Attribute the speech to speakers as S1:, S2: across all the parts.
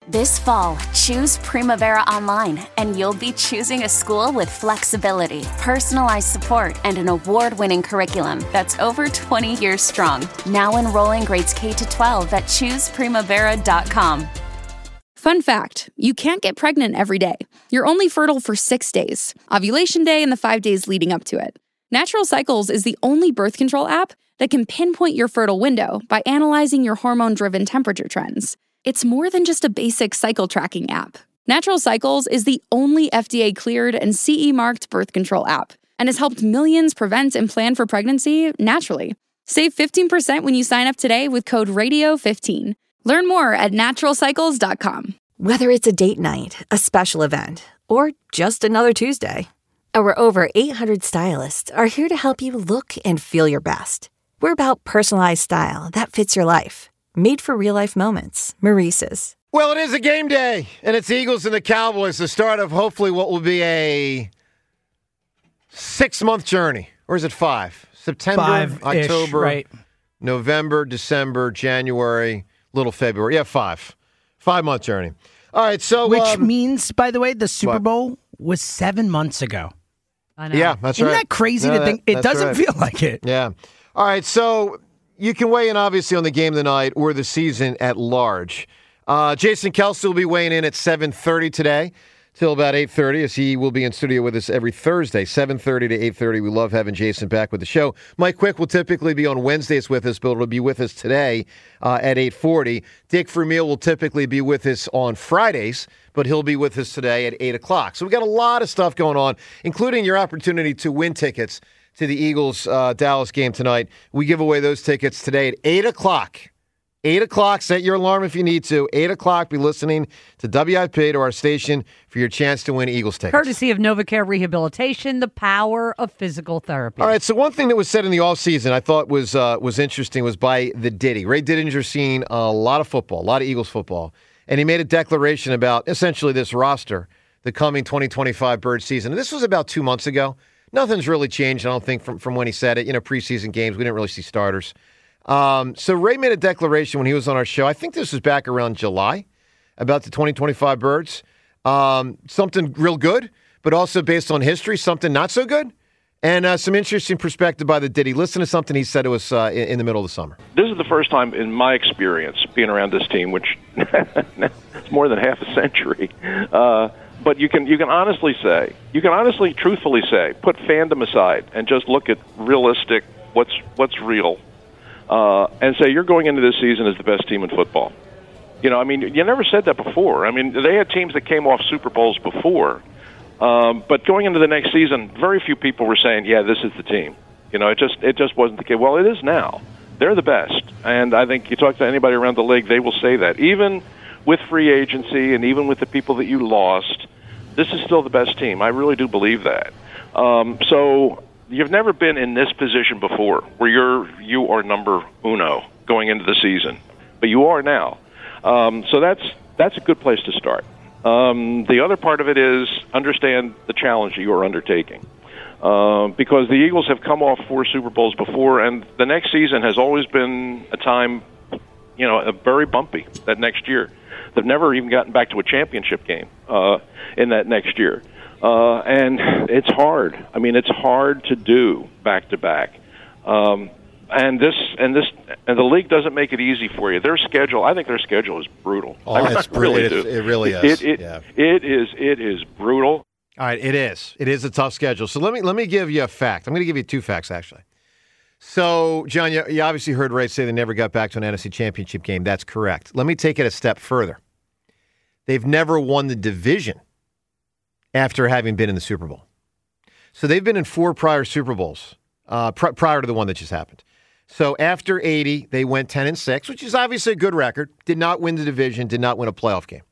S1: This fall, choose Primavera Online, and you'll be choosing a school with flexibility, personalized support, and an award-winning curriculum that's over 20 years strong. Now enrolling grades K-12 at chooseprimavera.com.
S2: Fun fact, you can't get pregnant every day. You're only fertile for 6 days, ovulation day and the 5 days leading up to it. Natural Cycles is the only birth control app that can pinpoint your fertile window by analyzing your hormone-driven temperature trends. It's more than just a basic cycle tracking app. Natural Cycles is the only FDA-cleared and CE-marked birth control app and has helped millions prevent and plan for pregnancy naturally. Save 15% when you sign up today with code RADIO15. Learn more at naturalcycles.com.
S3: Whether it's a date night, a special event, or just another Tuesday, our over 800 stylists are here to help you look and feel your best. We're about personalized style that fits your life. Made for real-life moments. Maurice's.
S4: Well, it is a game day, and it's Eagles and the Cowboys, the start of hopefully what will be a 6-month journey. Or is it 5? September,
S5: 5-ish,
S4: October,
S5: right.
S4: November, December, January, little February. Yeah, 5. 5-month journey. All right, so...
S5: Which means, by the way, the Super
S4: what?
S5: Bowl was 7 months ago.
S6: I know.
S4: Yeah, that's
S5: Isn't
S4: right.
S5: that crazy
S4: No,
S5: to think? It
S4: that's
S5: doesn't
S4: right.
S5: feel like it.
S4: Yeah. All right, so you can weigh in, obviously, on the game of the night or the season at large. Jason Kelce will be weighing in at 7:30 today till about 8:30, as he will be in studio with us every Thursday, 7:30 to 8:30. We love having Jason back with the show. Mike Quick will typically be on Wednesdays with us, but will be with us today at 8:40. Dick Vermeil will typically be with us on Fridays, but he'll be with us today at 8 o'clock. So we got a lot of stuff going on, including your opportunity to win tickets to the Eagles-Dallas game tonight. We give away those tickets today at 8 o'clock. 8 o'clock, set your alarm if you need to. 8 o'clock, be listening to WIP, to our station, for your chance to win Eagles tickets.
S6: Courtesy of NovaCare Rehabilitation, the power of physical therapy.
S4: All right, so one thing that was said in the offseason I thought was interesting was by the Diddy. Ray Diddinger seen a lot of football, a lot of Eagles football, and he made a declaration about essentially this roster, the coming 2025 Bird season. And this was about 2 months ago. Nothing's really changed, I don't think, from when he said it. Preseason games, we didn't really see starters. So Ray made a declaration when he was on our show. I think this was back around July about the 2025 Birds. Something real good, but also based on history, something not so good. And some interesting perspective by the Diddy. Listen to something he said to us in the middle of the summer.
S7: This is the first time in my experience being around this team, which it's more than half a century. But you can honestly say, truthfully say, put fandom aside and just look at realistic, what's real. And say you're going into this season as the best team in football. You never said that before. They had teams that came off Super Bowls before, but going into the next season, very few people were saying, "Yeah, this is the team." It just wasn't the case. Well, it is now. They're the best, and I think you talk to anybody around the league, they will say that. Even with free agency and even with the people that you lost, this is still the best team. I really do believe that. So. You've never been in this position before, where you are number uno going into the season, but you are now. So that's a good place to start. The other part of it is understand the challenge that you are undertaking, because the Eagles have come off 4 Super Bowls before, and the next season has always been a time, very bumpy. That next year, they've never even gotten back to a championship game in that next year. And it's hard. It's hard to do back to back. And the league doesn't make it easy for you. I think their schedule is brutal.
S4: It's brutal. It really is.
S7: It is brutal.
S4: All right, it is. It is a tough schedule. So let me give you a fact. I'm going to give you 2 facts, actually. So, John, you obviously heard Ray say they never got back to an NFC championship game. That's correct. Let me take it a step further. They've never won the division after having been in the Super Bowl. So they've been in 4 prior Super Bowls prior to the one that just happened. So after 80, they went 10-6, which is obviously a good record. Did not win the division, did not win a playoff game.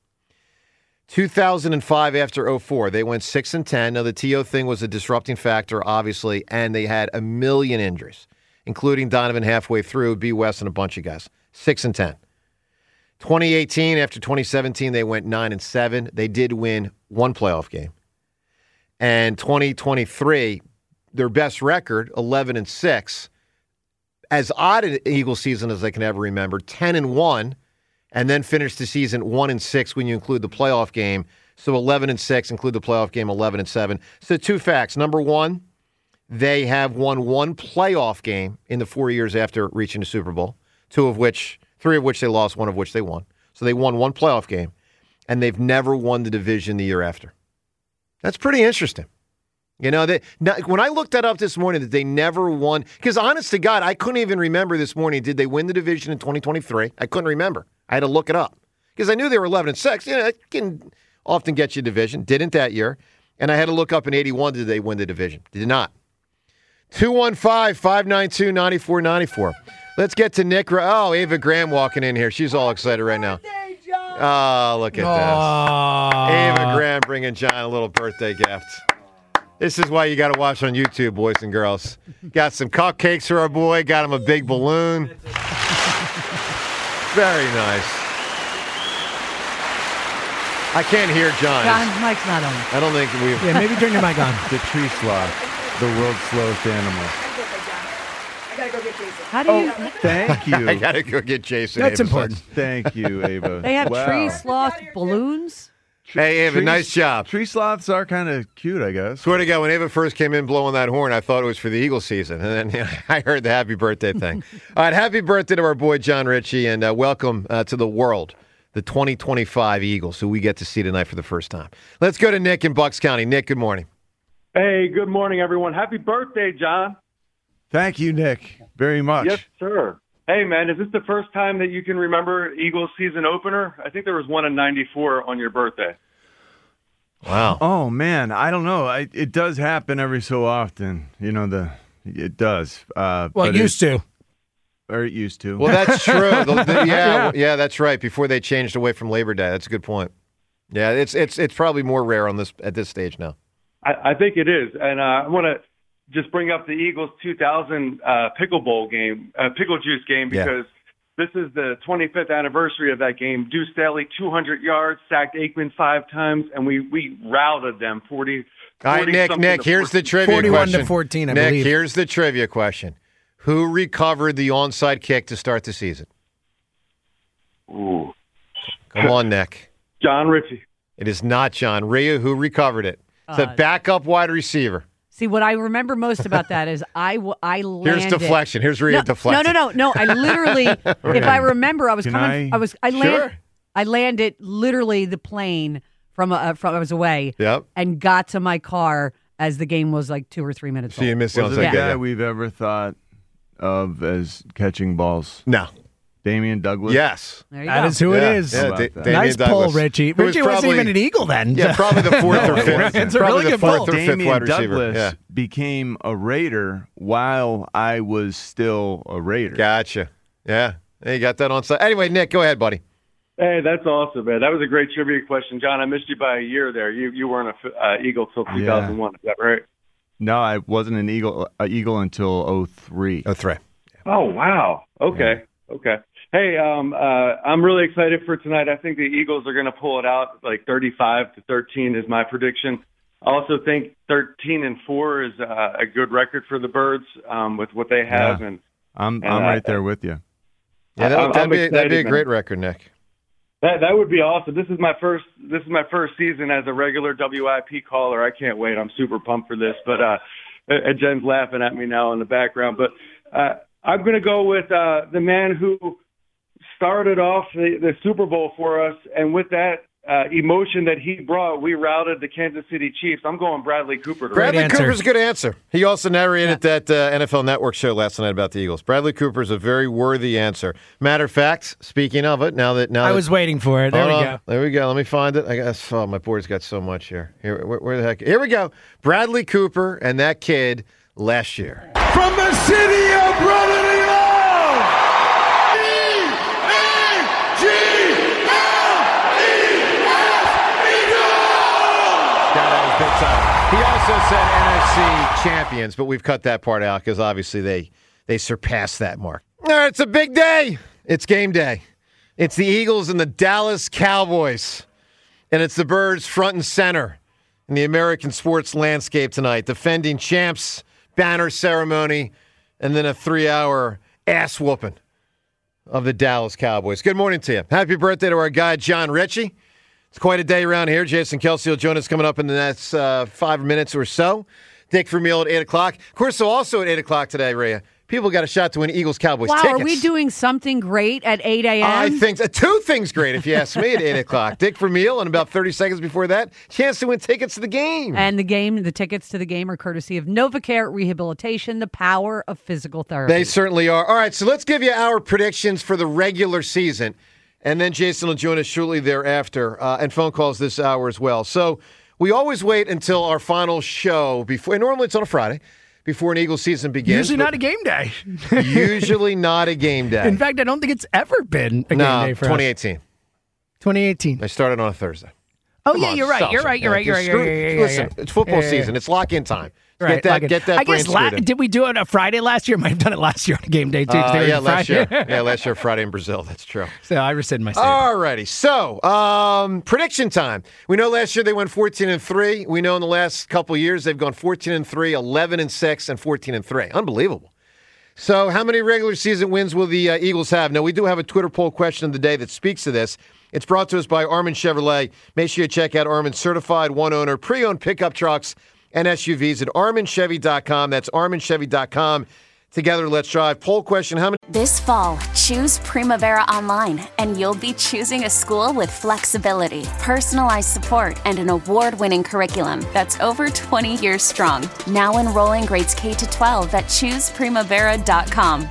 S4: 2005 after 04, they went 6-10. Now the TO thing was a disrupting factor, obviously, and they had a million injuries, including Donovan halfway through, B. West, and a bunch of guys. 6-10. 2018, after 2017, they went 9-7. They did win 1 playoff game. And 2023, their best record, 11-6. As odd an Eagles season as I can ever remember, 10-1. and then finished the season 1-6 when you include the playoff game. So 11-6, include the playoff game, 11-7. So 2 facts. Number one, they have won 1 playoff game in the 4 years after reaching the Super Bowl, 3 of which they lost, 1 of which they won. So they won 1 playoff game, and they've never won the division the year after. That's pretty interesting. You know, when I looked that up this morning, that they never won, because honest to God, I couldn't even remember this morning, did they win the division in 2023? I couldn't remember. I had to look it up, because I knew they were 11-6. You know, it can often get you a division. Didn't that year. And I had to look up in 81, did they win the division? Did not. 215-592-9494. Let's get to Nick. Oh, Ava Graham walking in here. She's all excited right now. Oh, look at this. Ava Graham bringing John a little birthday gift. This is why you got to watch on YouTube, boys and girls. Got some cupcakes for our boy. Got him a big balloon. Very nice. I can't hear John.
S6: John's mic's not on.
S4: I don't think we've...
S5: Yeah, maybe turn your mic on.
S8: The tree sloth, the world's slowest animal.
S6: How do you?
S8: Thank you.
S4: I got to go get Jason.
S5: That's
S4: Ava
S5: important.
S8: Thank you, Ava.
S6: They have
S8: Wow.
S6: tree sloth balloons.
S4: Hey, Ava, nice job.
S8: Tree sloths are kind of cute, I guess.
S4: Swear to God, when Ava first came in blowing that horn, I thought it was for the Eagles season. And then I heard the happy birthday thing. All right, happy birthday to our boy John Ritchie, and welcome to the world, the 2025 Eagles, who we get to see tonight for the first time. Let's go to Nick in Bucks County. Nick, good morning.
S9: Hey, good morning, everyone. Happy birthday, John.
S8: Thank you, Nick, very much.
S9: Yes, sir. Hey, man, is this the first time that you can remember Eagles season opener? I think there was one in '94 on your birthday.
S4: Wow.
S8: Oh, man, I don't know. It does happen every so often. You know, it does.
S5: Well, it used to.
S8: Or it used to.
S4: Well, that's true. Yeah, that's right. Before they changed away from Labor Day. That's a good point. Yeah, it's probably more rare at this stage now.
S9: I think it is. And I want to just bring up the Eagles 2000 pickle juice game, because this is the 25th anniversary of that game. Deuce Staley, 200 yards, sacked Aikman 5 times, and we routed them 40.
S4: All right, Nick, here's the trivia
S5: 41
S4: question.
S5: to 14, I
S4: Nick,
S5: believe.
S4: here's the trivia question. Who recovered the onside kick to start the season?
S9: Ooh.
S4: Come on, Nick.
S9: John Ritchie.
S4: It is not John. Rhea, who recovered it? It's a backup wide receiver.
S6: See, what I remember most about that is I landed.
S4: Here's deflection. Here's Rhea deflection.
S6: No. I literally, if I remember, I was coming.
S4: Sure.
S6: I landed literally the plane from I was away.
S4: Yep.
S6: And got to my car as the game was like 2 or 3 minutes.
S4: So you missed the
S8: Was
S4: onside
S8: it a
S4: kick.
S8: guy we've ever thought of as catching balls?
S4: No.
S8: Damian Douglas?
S4: Yes.
S6: There you
S5: That
S6: go.
S5: is who it is.
S8: How about that?
S4: Damian
S5: Nice pull,
S4: Douglas,
S5: Richie.
S4: who was
S5: Richie wasn't
S4: probably-
S5: even an Eagle then.
S4: Yeah, probably the fourth or fifth.
S5: It's a
S4: probably
S5: really
S4: the
S5: good
S4: fourth
S5: pull.
S4: or fifth
S8: Damian
S4: wide receiver.
S8: Douglas
S4: Yeah.
S8: became a Raider while I was still a Raider.
S4: Gotcha. Yeah. Hey, you got that on side. Anyway, Nick, go ahead, buddy.
S9: Hey, that's awesome, man. That was a great trivia question, John. I missed you by a year there. You weren't a Eagle till 2001. Is that right?
S8: No, I wasn't an Eagle until 03.
S4: Oh, three.
S9: Oh, wow. Okay. Hey, I'm really excited for tonight. I think the Eagles are going to pull it out, like 35-13 is my prediction. I also think 13-4 is a good record for the Birds with what they have.
S8: Yeah.
S9: And
S8: I'm right there with you.
S4: Yeah, that'd be a
S9: excited,
S4: great
S9: man.
S4: record, Nick.
S9: That would be awesome. This is my first season as a regular WIP caller. I can't wait. I'm super pumped for this. But Jen's laughing at me now in the background. But I'm going to go with the man who started off the Super Bowl for us, and with that emotion that he brought, we routed the Kansas City Chiefs. I'm going Bradley Cooper.
S4: Bradley
S5: answer.
S4: Cooper's a good answer. He also narrated that NFL Network show last night about the Eagles. Bradley Cooper's a very worthy answer. Matter of fact, speaking of it,
S5: I was waiting for it. There we go.
S4: There we go. Let me find it. I guess. Oh, my board's got so much here. Where the heck? Here we go. Bradley Cooper and that kid last year.
S10: From the city of brotherly love,
S4: Big time. He also said NFC champions, but we've cut that part out because obviously they surpassed that mark. All right, it's a big day. It's game day. It's the Eagles and the Dallas Cowboys. And it's the Birds front and center in the American sports landscape tonight. Defending champs, banner ceremony, and then a 3-hour ass whooping of the Dallas Cowboys. Good morning to you. Happy birthday to our guy, John Ritchie. It's quite a day around here. Jason Kelsey will join us coming up in the next 5 minutes or so. Dick Vermeil at 8 o'clock. Of course, so also at 8 o'clock today, Rhea, people got a shot to win Eagles-Cowboys tickets.
S6: Wow, are we doing something great at 8 a.m.?
S4: I think two things great, if you ask me, at 8 o'clock. Dick Vermeil, and about 30 seconds before that, chance to win tickets to the game.
S6: And the tickets to the game are courtesy of NovaCare Rehabilitation, the power of physical therapy.
S4: They certainly are. All right, so let's give you our predictions for the regular season. And then Jason will join us shortly thereafter, and phone calls this hour as well. So we always wait until our final show before. Normally it's on a Friday before an Eagles season begins.
S5: Usually not a game day.
S4: Usually not a game day.
S5: In fact, I don't think it's ever been a game day for
S4: 2018.
S5: us. 2018.
S4: They started on a Thursday.
S5: Oh, yeah, you're right. You're right.
S4: Listen, it's football season. It's lock-in time.
S5: Right,
S4: get that
S5: I guess did we do it on a Friday last year? Might have done it last year on a game day, too.
S4: Last year. Last year, Friday in Brazil. That's true.
S5: So I rescind my statement.
S4: All righty. So, prediction time. We know last year they went 14-3. We know in the last couple of years they've gone 14-3, 11-6, and 14-3. Unbelievable. So how many regular season wins will the Eagles have? Now, we do have a Twitter poll question of the day that speaks to this. It's brought to us by Armin Chevrolet. Make sure you check out Armin's certified one-owner pre-owned pickup trucks and SUVs at ArminChevy.com. That's ArminChevy.com. Together, let's drive. Poll question, how many?
S1: This fall, choose Primavera Online, and you'll be choosing a school with flexibility, personalized support, and an award-winning curriculum that's over 20 years strong. Now enrolling grades K-12 at ChoosePrimavera.com.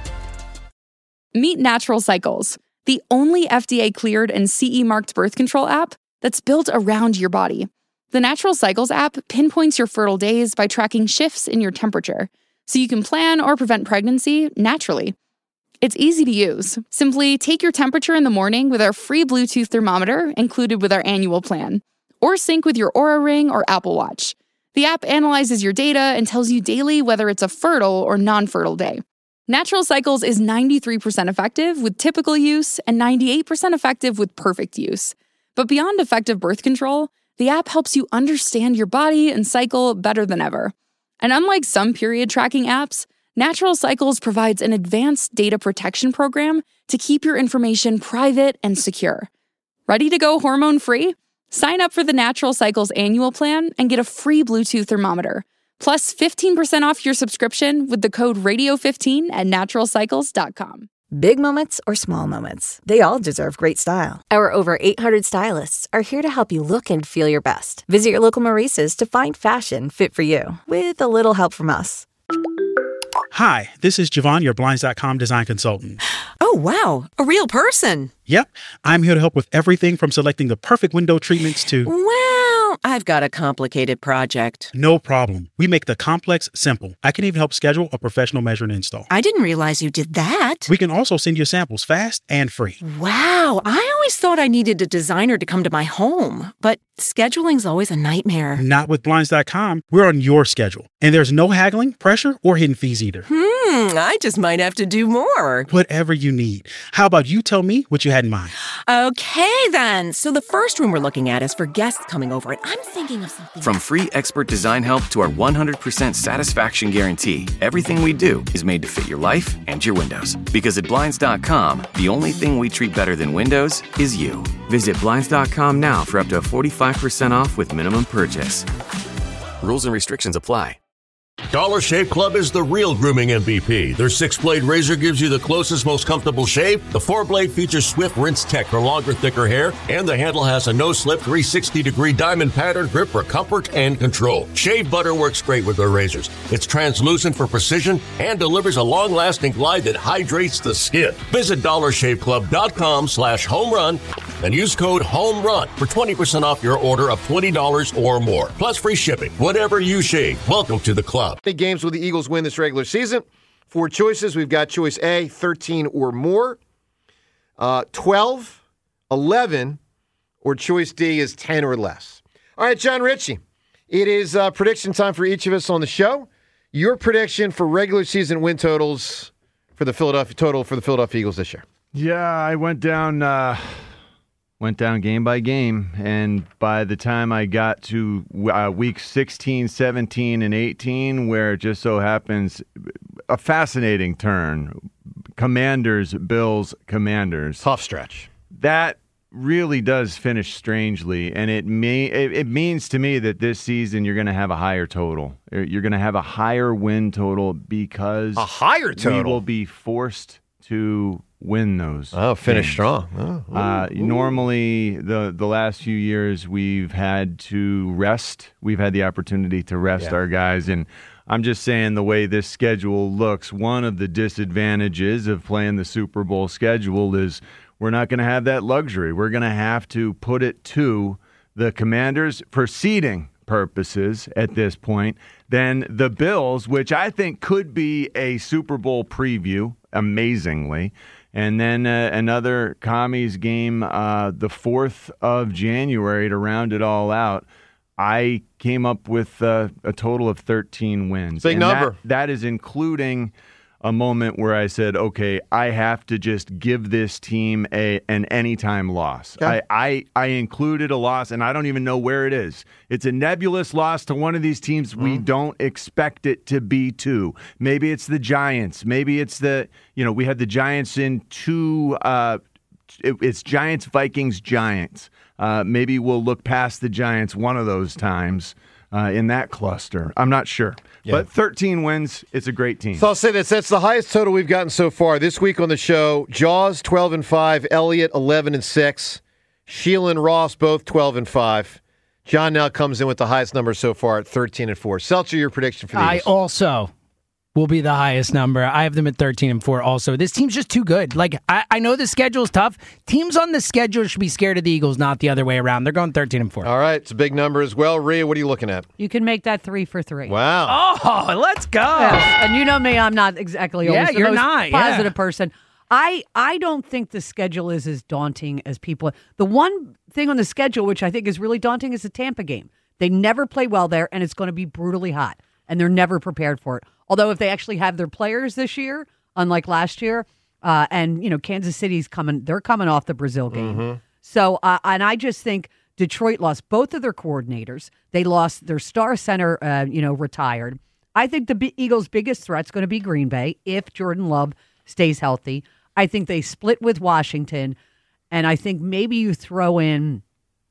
S2: Meet Natural Cycles, the only FDA-cleared and CE-marked birth control app that's built around your body. The Natural Cycles app pinpoints your fertile days by tracking shifts in your temperature, so you can plan or prevent pregnancy naturally. It's easy to use. Simply take your temperature in the morning with our free Bluetooth thermometer included with our annual plan, or sync with your Oura Ring or Apple Watch. The app analyzes your data and tells you daily whether it's a fertile or non-fertile day. Natural Cycles is 93% effective with typical use and 98% effective with perfect use. But beyond effective birth control, the app helps you understand your body and cycle better than ever. And unlike some period tracking apps, Natural Cycles provides an advanced data protection program to keep your information private and secure. Ready to go hormone-free? Sign up for the Natural Cycles annual plan and get a free Bluetooth thermometer, plus 15% off your subscription with the code radio15 at naturalcycles.com.
S3: Big moments or small moments, they all deserve great style. Our over 800 stylists are here to help you look and feel your best. Visit your local Maurice's to find fashion fit for you, with a little help from us.
S11: Hi, this is Javon, your Blinds.com design consultant.
S12: Oh, wow. A real person.
S11: Yep. I'm here to help with everything from selecting the perfect window treatments to...
S12: Well, I've got a complicated project.
S11: No problem. We make the complex simple. I can even help schedule a professional measure and install.
S12: I didn't realize you did that.
S11: We can also send you samples fast and free.
S12: Wow. I always thought I needed a designer to come to my home, but scheduling's always a nightmare.
S11: Not with Blinds.com. We're on your schedule. And there's no haggling, pressure, or hidden fees either.
S12: I just might have to do more.
S11: Whatever you need. How about you tell me what you had in mind?
S12: Okay, then. So the first room we're looking at is for guests coming over, and I'm thinking of something.
S13: From free expert design help to our 100% satisfaction guarantee, everything we do is made to fit your life and your windows. Because at Blinds.com, the only thing we treat better than windows is you. Visit Blinds.com now for up to 45% off with minimum purchase. Rules and restrictions apply.
S14: Dollar Shave Club is the real grooming MVP. Their 6-blade razor gives you the closest, most comfortable shave. The 4-blade features swift rinse tech for longer, thicker hair. And the handle has a no-slip 360-degree diamond pattern grip for comfort and control. Shave butter works great with their razors. It's translucent for precision and delivers a long-lasting glide that hydrates the skin. Visit DollarShaveClub.com/homerun and use code HOMERUN for 20% off your order of $20 or more. Plus free shipping. Whatever you shave, welcome to the club.
S4: How many games will the Eagles win this regular season? 4 choices. We've got choice A, 13 or more, 12, 11, or choice D is 10 or less. All right, John Ritchie, it is prediction time for each of us on the show. Your prediction for regular season win totals for the Philadelphia Eagles this year.
S8: Yeah, I went down game by game, and by the time I got to weeks 16, 17, and 18, where it just so happens a fascinating turn Commanders, Bills, Commanders.
S4: Tough stretch.
S8: That really does finish strangely, and it means to me that this season you're going to have a higher total. You're going to have a higher win total because
S4: a higher total.
S8: We will be forced to win those.
S4: Finish
S8: games.
S4: strong.
S8: Normally, the last few years we've had to rest. We've had the opportunity to rest our guys, and I'm just saying the way this schedule looks, one of the disadvantages of playing the Super Bowl schedule is we're not going to have that luxury. We're going to have to put it to the Commanders for seeding purposes at this point. Then the Bills, which I think could be a Super Bowl preview, amazingly. And then another Commies game the 4th of January to round it all out. I came up with a total of 13 wins.
S4: Big number.
S8: That is including a moment where I said, okay, I have to just give this team an anytime loss.
S4: Okay.
S8: I included a loss, and I don't even know where it is. It's a nebulous loss to one of these teams we don't expect it to be to. Maybe it's the Giants. Maybe it's we had the Giants in two, it's Giants, Vikings, Giants. Maybe we'll look past the Giants one of those times in that cluster. I'm not sure. Yeah. But 13 wins, it's a great team.
S4: So I'll say this. That's the highest total we've gotten so far. This week on the show, Jaws 12-5, Elliott 11-6, Sheila and Ross both 12-5. John now comes in with the highest number so far at 13-4. Seltzer, your prediction for the Eagles?
S5: I also will be the highest number. I have them at 13-4 also. This team's just too good. Like, I know the schedule's tough. Teams on the schedule should be scared of the Eagles, not the other way around. They're going 13-4.
S4: All right. It's a big number as well. Rhea, what are you looking at?
S6: You can make that 3 for 3.
S4: Wow.
S5: Oh, let's go.
S6: Yes. And you know me, I'm not exactly always the most positive person. I don't think the schedule is as daunting as people. The one thing on the schedule, which I think is really daunting, is the Tampa game. They never play well there, and it's going to be brutally hot, and they're never prepared for it. Although if they actually have their players this year, unlike last year, and Kansas City's they're coming off the Brazil game. Mm-hmm. So, and I just think Detroit lost both of their coordinators. They lost their star center, retired. I think the Eagles' biggest threat's going to be Green Bay if Jordan Love stays healthy. I think they split with Washington, and I think maybe you throw in,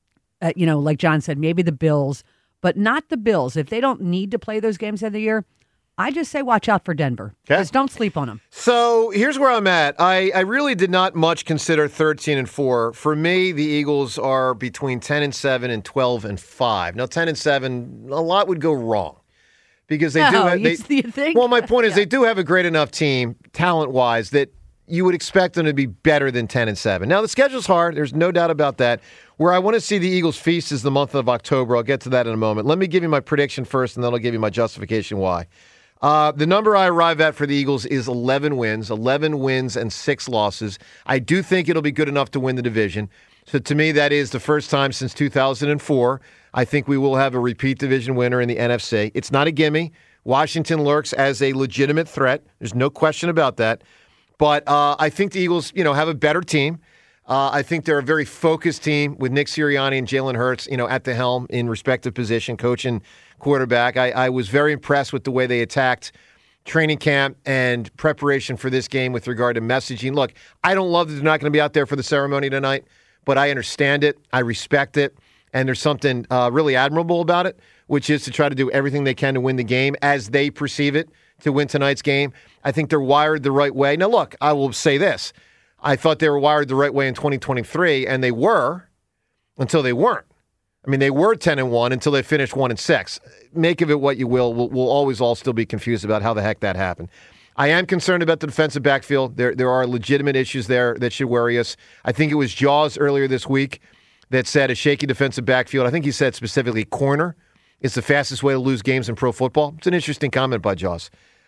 S6: like John said, maybe the Bills, but not the Bills. If they don't need to play those games of the year, I just say watch out for Denver. Okay. Just don't sleep on them.
S4: So here's where I'm at. I really did not much consider 13-4. For me, the Eagles are between 10-7 and 12-5. Now, 10-7, a lot would go wrong because they do. Well, my point is they do have a great enough team, talent-wise, that you would expect them to be better than 10-7. Now, the schedule's hard. There's no doubt about that. Where I want to see the Eagles feast is the month of October. I'll get to that in a moment. Let me give you my prediction first, and then I'll give you my justification why. The number I arrive at for the Eagles is 11 wins and 6 losses. I do think it'll be good enough to win the division. So to me, that is the first time since 2004. I think we will have a repeat division winner in the NFC. It's not a gimme. Washington lurks as a legitimate threat. There's no question about that. But I think the Eagles, have a better team. I think they're a very focused team with Nick Sirianni and Jalen Hurts, at the helm in respective position, coaching quarterback. I was very impressed with the way they attacked training camp and preparation for this game with regard to messaging. Look, I don't love that they're not going to be out there for the ceremony tonight, but I understand it. I respect it. And there's something really admirable about it, which is to try to do everything they can to win the game as they perceive it to win tonight's game. I think they're wired the right way. Now, look, I will say this. I thought they were wired the right way in 2023, and they were until they weren't. I mean, they were 10-1 until they finished 1-6. Make of it what you will. We'll always all still be confused about how the heck that happened. I am concerned about the defensive backfield. There are legitimate issues there that should worry us. I think it was Jaws earlier this week that said a shaky defensive backfield. I think he said specifically corner is the fastest way to lose games in pro football. It's an interesting comment by Jaws.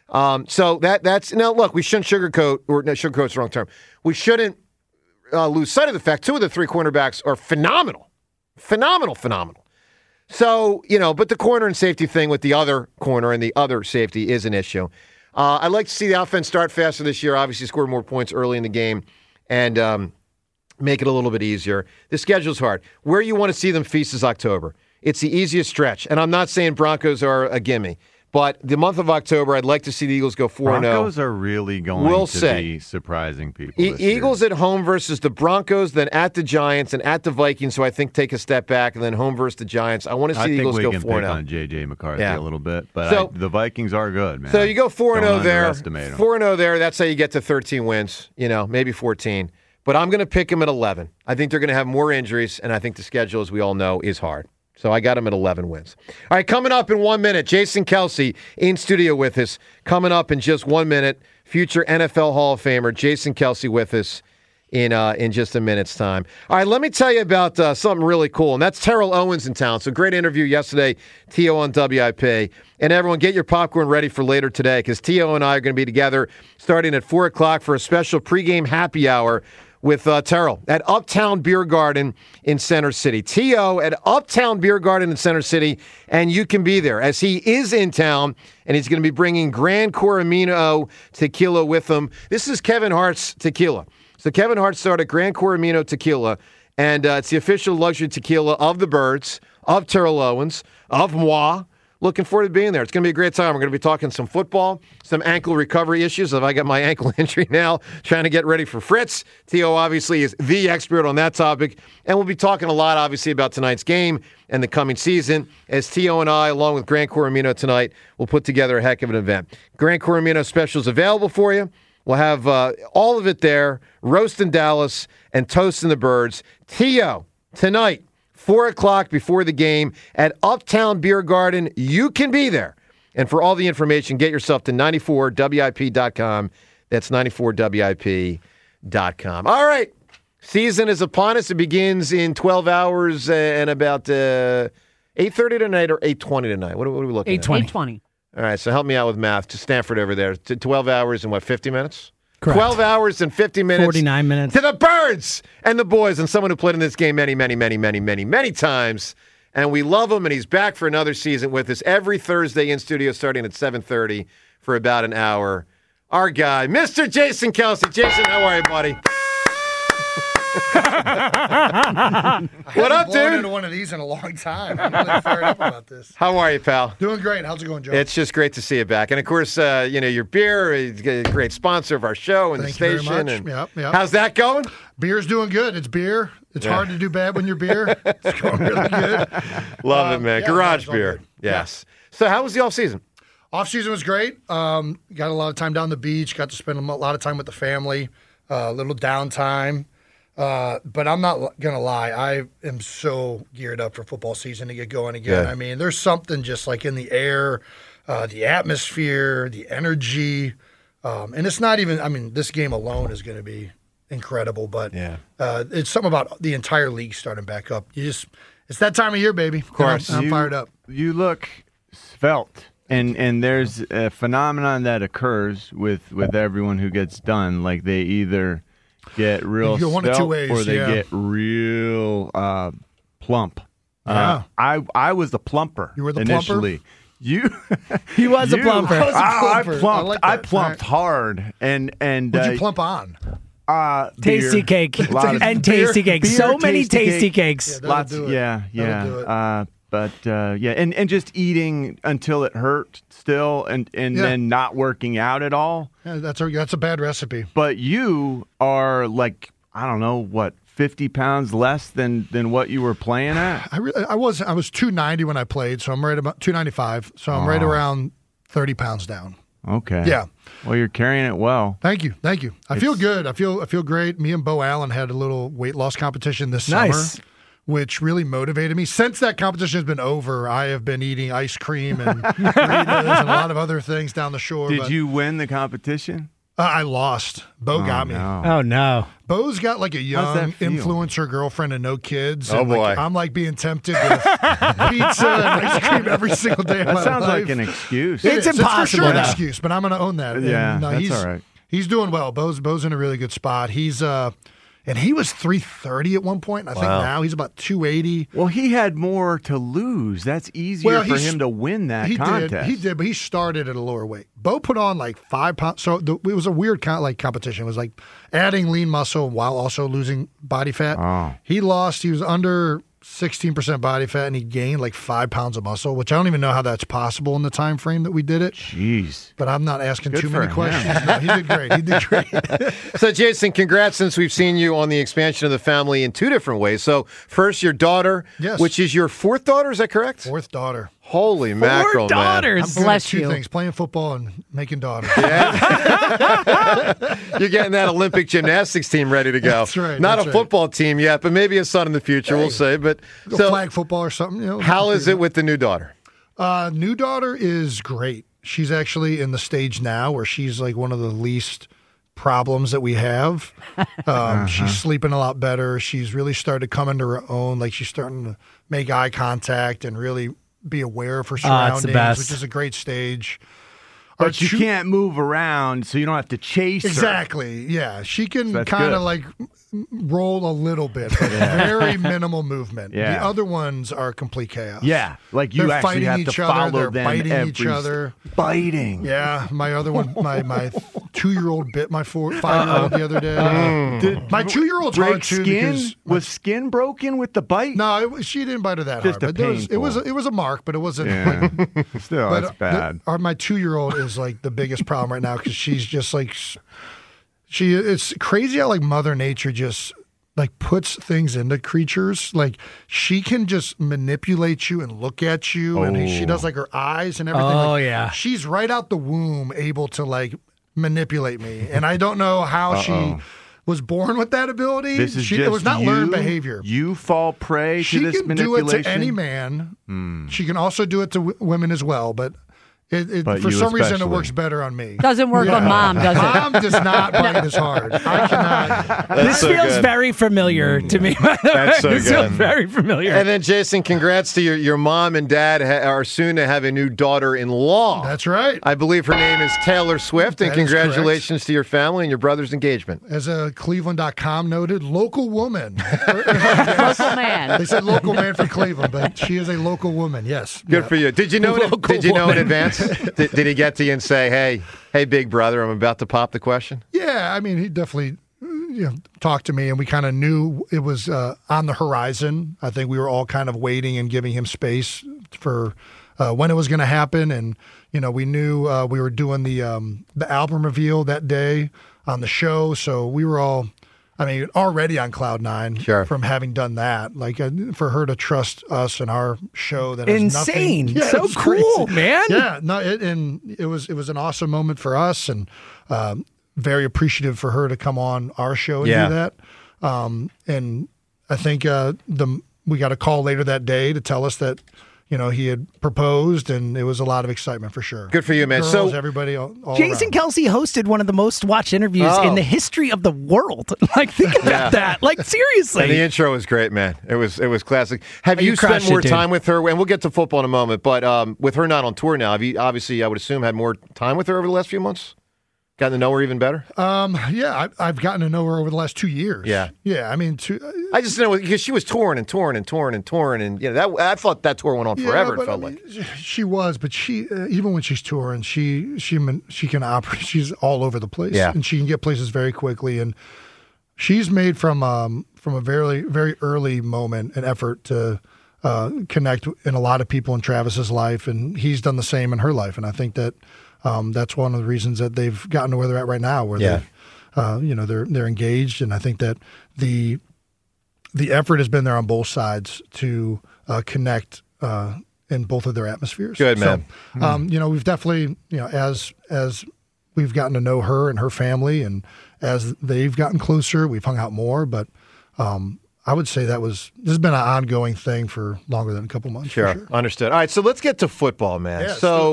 S4: So that's now. Look, we shouldn't sugarcoat's the wrong term. We shouldn't lose sight of the fact 2 of the 3 cornerbacks are phenomenal. So but the corner and safety thing with the other corner and the other safety is an issue. I'd like to see the offense start faster this year. Obviously, score more points early in the game and make it a little bit easier. The schedule's hard. Where you want to see them feast is October. It's the easiest stretch, and I'm not saying Broncos are a gimme. But the month of October, I'd like to see the Eagles go 4-0.
S8: Broncos are really going to be surprising people this
S4: Eagles
S8: year.
S4: at home versus the Broncos, then at the Giants, and at the Vikings, so I think take a step back, and then home versus the Giants. I want to see the Eagles go 4-0.
S8: I think we can pick on J.J. McCarthy a little bit, but the Vikings are good, man.
S4: So you go 4-0 there.
S8: 4-0
S4: there, that's how you get to 13 wins, maybe 14. But I'm going to pick them at 11. I think they're going to have more injuries, and I think the schedule, as we all know, is hard. So I got him at 11 wins. All right, coming up in 1 minute, Jason Kelce in studio with us. Coming up in just 1 minute, future NFL Hall of Famer Jason Kelce with us in just a minute's time. All right, let me tell you about something really cool, and that's Terrell Owens in town. So great interview yesterday, T.O. on WIP. And everyone, get your popcorn ready for later today because T.O. and I are going to be together starting at 4 o'clock for a special pregame happy hour with Terrell at Uptown Beer Garden in Center City. T.O. at Uptown Beer Garden in Center City, and you can be there as he is in town, and he's going to be bringing Gran Coramino Tequila with him. This is Kevin Hart's tequila. So Kevin Hart started Gran Coramino Tequila, and it's the official luxury tequila of the Birds, of Terrell Owens, of moi. Looking forward to being there. It's going to be a great time. We're going to be talking some football, some ankle recovery issues. I got my ankle injury now, trying to get ready for Fritz. T.O. obviously is the expert on that topic. And we'll be talking a lot, obviously, about tonight's game and the coming season, as T.O. and I, along with Gran Coramino tonight, will put together a heck of an event. Gran Coramino specials available for you. We'll have all of it there, roast in Dallas and toast in the Birds. T.O. tonight. 4 o'clock before the game at Uptown Beer Garden. You can be there. And for all the information, get yourself to 94WIP.com. That's 94WIP.com. All right. Season is upon us. It begins in 12 hours and about 8:30 tonight or 8:20 tonight. What are we looking at?
S6: 8:20.
S4: All right. So help me out with math. To Stanford over there. 12 hours and what, 50 minutes?
S5: Correct.
S4: 12 hours and 50 minutes.
S5: 49 minutes.
S4: To the Birds and the boys, and someone who played in this game many, many, many, many, many, many times. And we love him, and he's back for another season with us every Thursday in studio starting at 7:30 for about an hour. Our guy, Mr. Jason Kelce. Jason, how are you, buddy? What up, dude?
S15: I haven't blown into one of these in a long time. I'm really fired up about this.
S4: How are you, pal?
S15: Doing great. How's it going, Joe?
S4: It's just great to see you back. And, of course, your beer is a great sponsor of our show and
S15: Thank
S4: the
S15: you
S4: station.
S15: very much. Yep.
S4: How's that going?
S15: Beer's doing good. It's beer. It's hard to do bad when you're beer. It's going really good.
S4: Love it, man.
S15: Yeah,
S4: Garage
S15: it's all
S4: beer.
S15: good.
S4: Yes. So how was the off-season?
S15: Off-season was great. Got a lot of time down the beach. Got to spend a lot of time with the family. A little downtime. But I'm not going to lie. I am so geared up for football season to get going again.
S4: Yeah.
S15: I mean, there's something just like in the air, the atmosphere, the energy. And it's not even, I mean, this game alone is going to be incredible, but it's something about the entire league starting back up. It's that time of year, baby. Of
S4: course.
S15: I'm fired up.
S8: You look svelte. And there's a phenomenon that occurs with everyone who gets done. Like they either get real
S15: one of two
S8: svelte
S15: ways,
S8: or they get real plump.
S15: Yeah.
S8: I was the plumper.
S15: You were the
S8: initially.
S15: plumper?
S5: He was a plumper.
S15: I plumped.
S8: I plumped hard. And
S15: what'd you plump on?
S5: Tasty
S8: beer.
S5: cake and tasty cake. So many tasty cakes.
S15: Yeah,
S8: Lots.
S15: that'll do it.
S8: Yeah. And just eating until it hurt still, and then not working out at all.
S15: Yeah, that's a bad recipe.
S8: But you are like, I don't know, what, 50 pounds less than what you were playing at?
S15: I was 290 when I played, so I'm right about 295. So I'm right around 30 pounds down.
S8: Okay.
S15: Yeah.
S8: Well, you're carrying it well.
S15: Thank you. I feel good. I feel great. Me and Bo Allen had a little weight loss competition this summer, which really motivated me. Since that competition has been over, I have been eating ice cream and Doritos and a lot of other things down the shore.
S8: Did you win the competition?
S15: I lost. Bo got me.
S8: No.
S5: Oh, no.
S15: Bo's got like a young influencer girlfriend and no kids.
S4: Oh,
S15: and
S4: boy.
S15: I'm like being tempted with pizza and ice cream every single day of my life.
S8: That sounds like an excuse.
S5: It's impossible.
S15: It's for sure an
S5: though.
S15: excuse, but I'm going to own that.
S8: Yeah,
S15: and,
S8: that's all right.
S15: He's doing well. Bo's in a really good spot. He's and he was 330 at one point. I think now he's about 280.
S8: Well, he had more to lose. That's easier for him to win that contest.
S15: He did, but he started at a lower weight. Bo put on like 5 pounds. So it was a weird competition. It was like adding lean muscle while also losing body fat.
S8: Oh.
S15: He was under 16% body fat, and he gained like 5 pounds of muscle, which I don't even know how that's possible in the time frame that we did it.
S8: Jeez.
S15: But I'm not asking too many questions. No, he did great. He did great.
S4: So, Jason, congrats, since we've seen you on the expansion of the family in 2 different ways. So, first, your daughter, which is your 4th daughter, is that correct?
S15: 4th daughter.
S4: Holy mackerel,
S5: daughters.
S15: Man. I'm bless you. 2 things, playing football and making daughters.
S4: Yeah. You're getting that Olympic gymnastics team ready to go.
S15: That's right.
S4: Not a football team yet, but maybe a son in the future, we'll say. But
S15: flag football or something. You know,
S4: how is it with the new daughter?
S15: New daughter is great. She's actually in the stage now where she's like one of the least problems that we have. She's sleeping a lot better. She's really started to come into her own. Like, she's starting to make eye contact and really be aware of her surroundings, which is a great stage.
S8: But you can't move around, so you don't have to chase her.
S15: Exactly, yeah. She can kind of like roll a little bit, but very minimal movement.
S8: Yeah.
S15: The other ones are complete chaos.
S8: Yeah, like you
S15: they're
S8: actually
S15: fighting
S8: have
S15: each
S8: to
S15: other,
S8: follow
S15: they're
S8: them
S15: biting each other.
S8: Biting.
S15: Yeah, my other one, my 2-year-old bit my 5-year-old the other day. My 2-year-old's hard too. Because
S8: was skin broken with the bite?
S15: No, she didn't bite her that
S8: Just
S15: hard. But it was a mark, but it wasn't.
S8: Yeah. Still,
S15: but
S8: that's bad.
S15: My 2-year-old is like the biggest problem right now because she's just like it's crazy how like Mother Nature just like puts things into creatures. Like, she can just manipulate you and look at you, and she does like her eyes and everything.
S5: Oh,
S15: like,
S5: yeah.
S15: She's right out the womb able to like manipulate me, and I don't know how she was born with that ability.
S8: This is
S15: it was not learned behavior.
S8: You fall prey to this manipulation.
S15: She can do it to any man. She can also do it to women as well, but for some reason, it works better on me.
S6: Doesn't work on Mom, does it?
S15: Mom does not bite as hard. I cannot.
S5: This feels very familiar to me.
S4: That's so
S5: this
S4: good.
S5: feels very familiar.
S4: And then, Jason, congrats to your mom and dad are soon to have a new daughter-in-law.
S15: That's right.
S4: I believe her name is Taylor Swift, and congratulations to your family and your brother's engagement.
S15: As Cleveland.com noted, local woman.
S6: Local man.
S15: They said local man for Cleveland, but she is a local woman, yes.
S4: Good for you. Did you know in advance? Did he get to you and say, hey, big brother, I'm about to pop the question?
S15: Yeah, I mean, he definitely talked to me, and we kind of knew it was on the horizon. I think we were all kind of waiting and giving him space for when it was going to happen. And, we knew we were doing the album reveal that day on the show, so we were all, already on cloud 9 from having done that. Like, for her to trust us and our show, that is
S5: insane.
S15: Nothing. Yeah,
S5: so cool,
S15: crazy.
S5: Man.
S15: Yeah, no, it was an awesome moment for us, and very appreciative for her to come on our show and do that. And I think we got a call later that day to tell us that he had proposed, and it was a lot of excitement for sure.
S4: Good for you, man.
S15: Girls, everybody, all
S5: Jason
S15: around.
S5: Kelce hosted one of the most watched interviews in the history of the world. Like, think about that. Like, seriously.
S4: And the intro was great, man. It was classic. Have you spent more time with her? And we'll get to football in a moment. But with her not on tour now, have you obviously, I would assume, had more time with her over the last few months? Gotten to know her even better?
S15: Yeah, I've gotten to know her over the last 2 years.
S4: Yeah.
S15: Yeah,
S4: I just know because she was touring, and I thought that tour went on forever. It felt like
S15: she was, but she even when she's touring, she can operate. She's all over the place, and she can get places very quickly. And she's made from a very very early moment an effort to connect in a lot of people in Travis's life, and he's done the same in her life. And I think that. That's one of the reasons that they've gotten to where they're at right now, where they're engaged, and I think that the effort has been there on both sides to connect in both of their atmospheres.
S4: Good, man.
S15: So, we've definitely, as we've gotten to know her and her family, and as they've gotten closer, we've hung out more. But I would say this has been an ongoing thing for longer than a couple months.
S4: Sure, understood. All right, so let's get to football, man.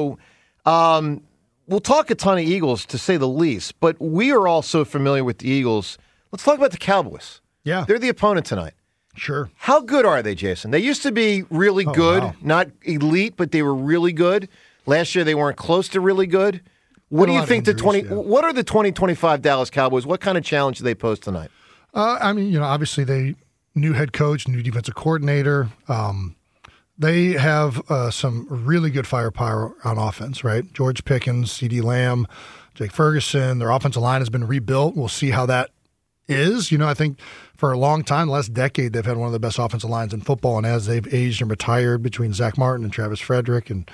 S4: We'll talk a ton of Eagles, to say the least, but we are all so familiar with the Eagles. Let's talk about the Cowboys.
S15: Yeah.
S4: They're the opponent tonight.
S15: Sure.
S4: How good are they, Jason? They used to be really good, not elite, but they were really good. Last year they weren't close to really good. What do you think what are the 2025 Dallas Cowboys? What kind of challenge do they pose tonight?
S15: Obviously they new head coach, new defensive coordinator. They have some really good firepower on offense, right? George Pickens, CeeDee Lamb, Jake Ferguson. Their offensive line has been rebuilt. We'll see how that is. I think for a long time, the last decade, they've had one of the best offensive lines in football. And as they've aged and retired between Zach Martin and Travis Frederick and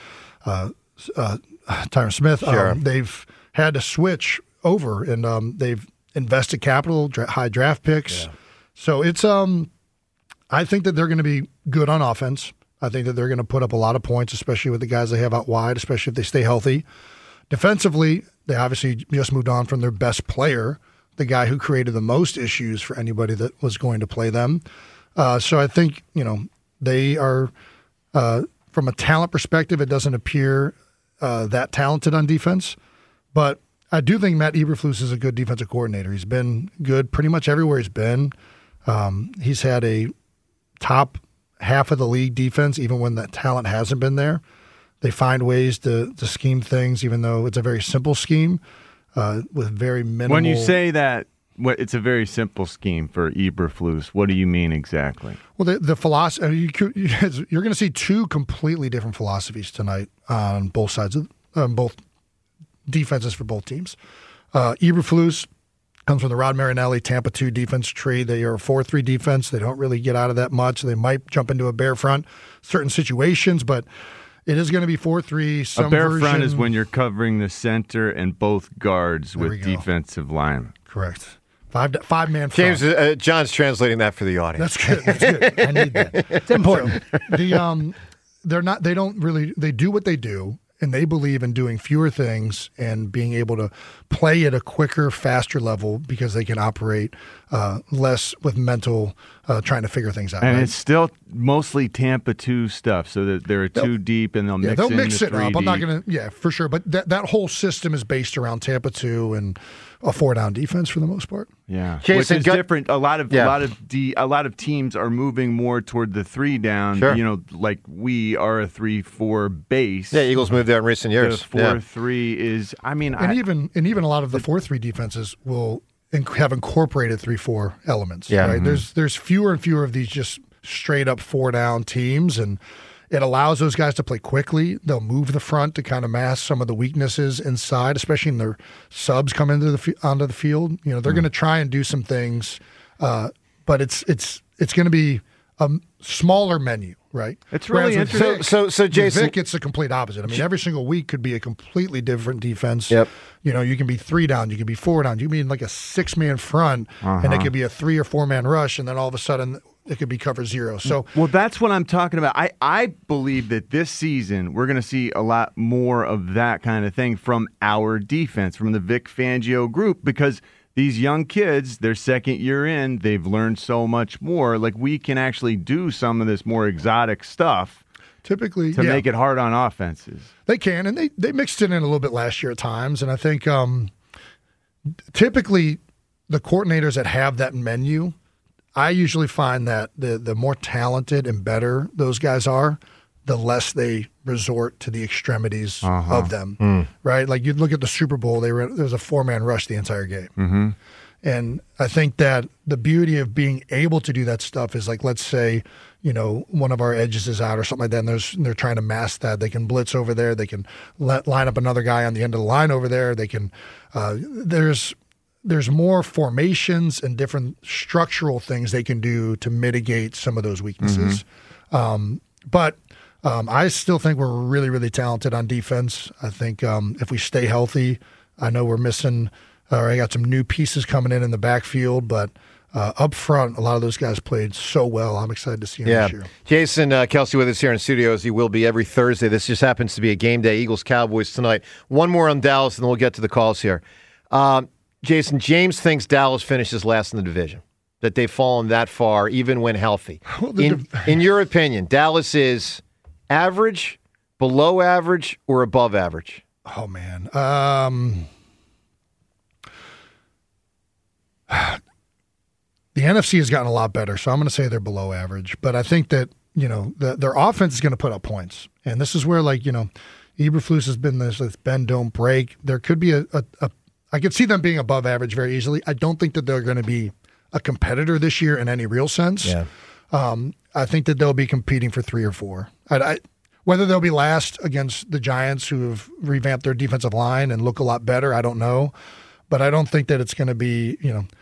S15: Tyron Smith,
S4: Sure.
S15: they've had to switch over, and they've invested capital, high draft picks.
S4: Yeah.
S15: So it's I think that they're going to be good on offense. I think that they're going to put up a lot of points, especially with the guys they have out wide, especially if they stay healthy. Defensively, they obviously just moved on from their best player, the guy who created the most issues for anybody that was going to play them. So I think, they are, from a talent perspective, it doesn't appear that talented on defense. But I do think Matt Eberflus is a good defensive coordinator. He's been good pretty much everywhere he's been. He's had a top half of the league defense, even when that talent hasn't been there. They find ways to scheme things, even though it's a very simple scheme with very minimal.
S8: When you say that it's a very simple scheme for Eberflus, what do you mean exactly?
S15: Well, the philosophy, you're going to see two completely different philosophies tonight on both sides of both defenses for both teams. Eberflus comes from the Rod Marinelli Tampa 2 defense tree. They are a 4-3 defense. They don't really get out of that much. They might jump into a bear front certain situations, but it is going to be 4-3.
S8: A bear front is when you're covering the center and both guards with defensive linemen.
S15: Correct. Five-man front.
S4: James, John's translating that for the audience.
S15: That's good. I need that. It's important. They do what they do, and they believe in doing fewer things and being able to play at a quicker, faster level because they can operate less with mental trying to figure things out.
S8: And
S15: right?
S8: it's still mostly Tampa 2 stuff, so that they're too deep and they'll mix
S15: it up.
S8: deep.
S15: I'm not going to, for sure. But that whole system is based around Tampa 2 and a 4-down defense for the most part.
S8: Yeah,
S4: Jason,
S8: which is different. A lot of teams are moving more toward the 3-down.
S4: Sure.
S8: Like we are a 3-4 base.
S4: Yeah, Eagles moved there in recent years.
S8: The 4-3 is. I mean,
S15: even a lot of the 4-3 defenses will have incorporated 3-4 elements.
S4: Yeah,
S15: right. There's fewer and fewer of these just straight up 4-down teams, and it allows those guys to play quickly. They'll move the front to kind of mask some of the weaknesses inside, especially when their subs come onto the field. They're going to try and do some things, but it's going to be a smaller menu, right?
S8: It's really interesting.
S4: So Jason,
S15: Vic, it's the complete opposite. I mean, every single week could be a completely different defense.
S4: Yep.
S15: You can be 3-down, you can be 4-down, you can be in like a 6-man front, and it could be a 3 or 4-man rush, and then all of a sudden it could be cover 0. So,
S8: well, that's what I'm talking about. I believe that this season we're going to see a lot more of that kind of thing from our defense, from the Vic Fangio group, because these young kids, their second year in, they've learned so much more. Like, we can actually do some of this more exotic stuff
S15: typically
S8: to make it hard on offenses.
S15: They can, and they mixed it in a little bit last year at times. And I think typically the coordinators that have that menu, I usually find that the more talented and better those guys are, the less they resort to the extremities of them, right? Like, you'd look at the Super Bowl, there was a 4-man rush the entire game.
S8: Mm-hmm.
S15: And I think that the beauty of being able to do that stuff is, like, let's say, one of our edges is out or something like that, and they're trying to mask that. They can blitz over there. They can line up another guy on the end of the line over there. They can there's more formations and different structural things they can do to mitigate some of those weaknesses. But I still think we're really, really talented on defense. I think if we stay healthy, I know we're missing I got some new pieces coming in the backfield, but up front, a lot of those guys played so well. I'm excited to see them this year.
S4: Jason Kelsey with us here in studio, as he will be every Thursday. This just happens to be a game day. Eagles-Cowboys tonight. One more on Dallas, and then we'll get to the calls here. Jason, James thinks Dallas finishes last in the division, that they've fallen that far, even when healthy. In your opinion, Dallas is average, below average, or above average?
S15: Oh, man. The NFC has gotten a lot better, so I'm going to say they're below average. But I think that, their offense is going to put up points. And this is where, Eberflus has been this bend, don't break. There could be I could see them being above average very easily. I don't think that they're going to be a competitor this year in any real sense.
S4: Yeah.
S15: I think that they'll be competing for 3 or 4. Whether they'll be last against the Giants, who have revamped their defensive line and look a lot better, I don't know. But I don't think that it's going to be,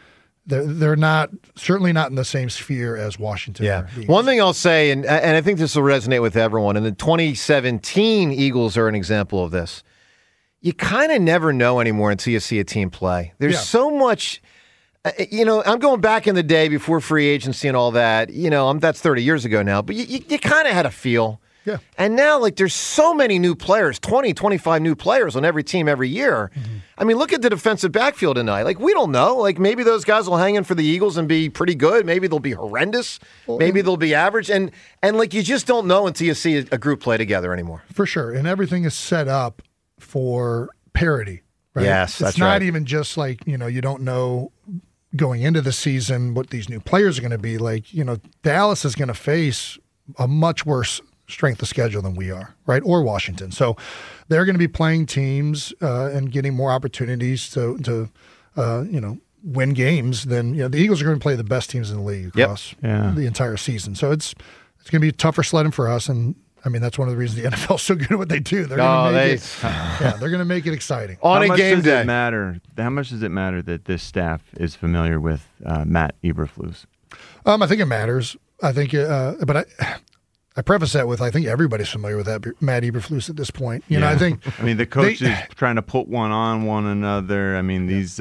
S15: they're not certainly not in the same sphere as Washington.
S4: Yeah. One thing I'll say, and I think this will resonate with everyone, and the 2017 Eagles are an example of this. You kind of never know anymore until you see a team play. There's so much. I'm going back in the day before free agency and all that. That's 30 years ago now, but you kind of had a feel.
S15: Yeah.
S4: And now, there's so many new players, 20, 25 new players on every team every year. Mm-hmm. I mean, look at the defensive backfield tonight. We don't know. Maybe those guys will hang in for the Eagles and be pretty good. Maybe they'll be horrendous. Maybe they'll be average. And you just don't know until you see a group play together anymore.
S15: For sure. And everything is set up for parity. Right?
S4: Yes, that's right.
S15: It's not even just you don't know going into the season what these new players are going to be. Dallas is going to face a much worse strength of schedule than we are, right? Or Washington. So they're going to be playing teams and getting more opportunities to win games than the Eagles are going to play the best teams in the league across the entire season. So it's going to be tougher sledding for us. And I mean, that's one of the reasons the NFL is so good at what they do. They're going to make it exciting.
S4: On a game day.
S8: How much does it matter that this staff is familiar with Matt Eberflus?
S15: I think it matters. I think, but I preface that with I think everybody's familiar with that Matt Eberflus at this point. I think.
S8: I mean, the coaches trying to put one on one another. I mean, these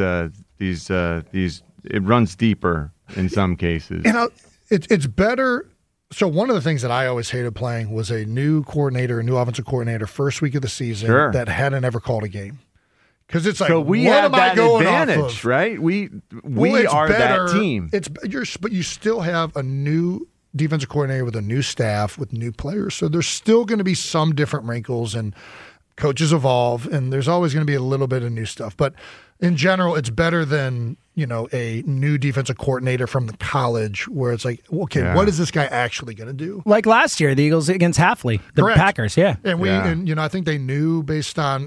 S8: it runs deeper in some cases.
S15: It's better. So one of the things that I always hated playing was a new offensive coordinator, first week of the season that hadn't ever called a game. Because it's
S8: so we have that advantage, right? We are better, that team.
S15: But you still have a new defensive coordinator with a new staff with new players. So there's still going to be some different wrinkles and coaches evolve, and there's always going to be a little bit of new stuff. But in general, it's better than a new defensive coordinator from the college where it's what is this guy actually going to do?
S5: Like last year, the Eagles against Hafley, the Packers, and
S15: and I think they knew based on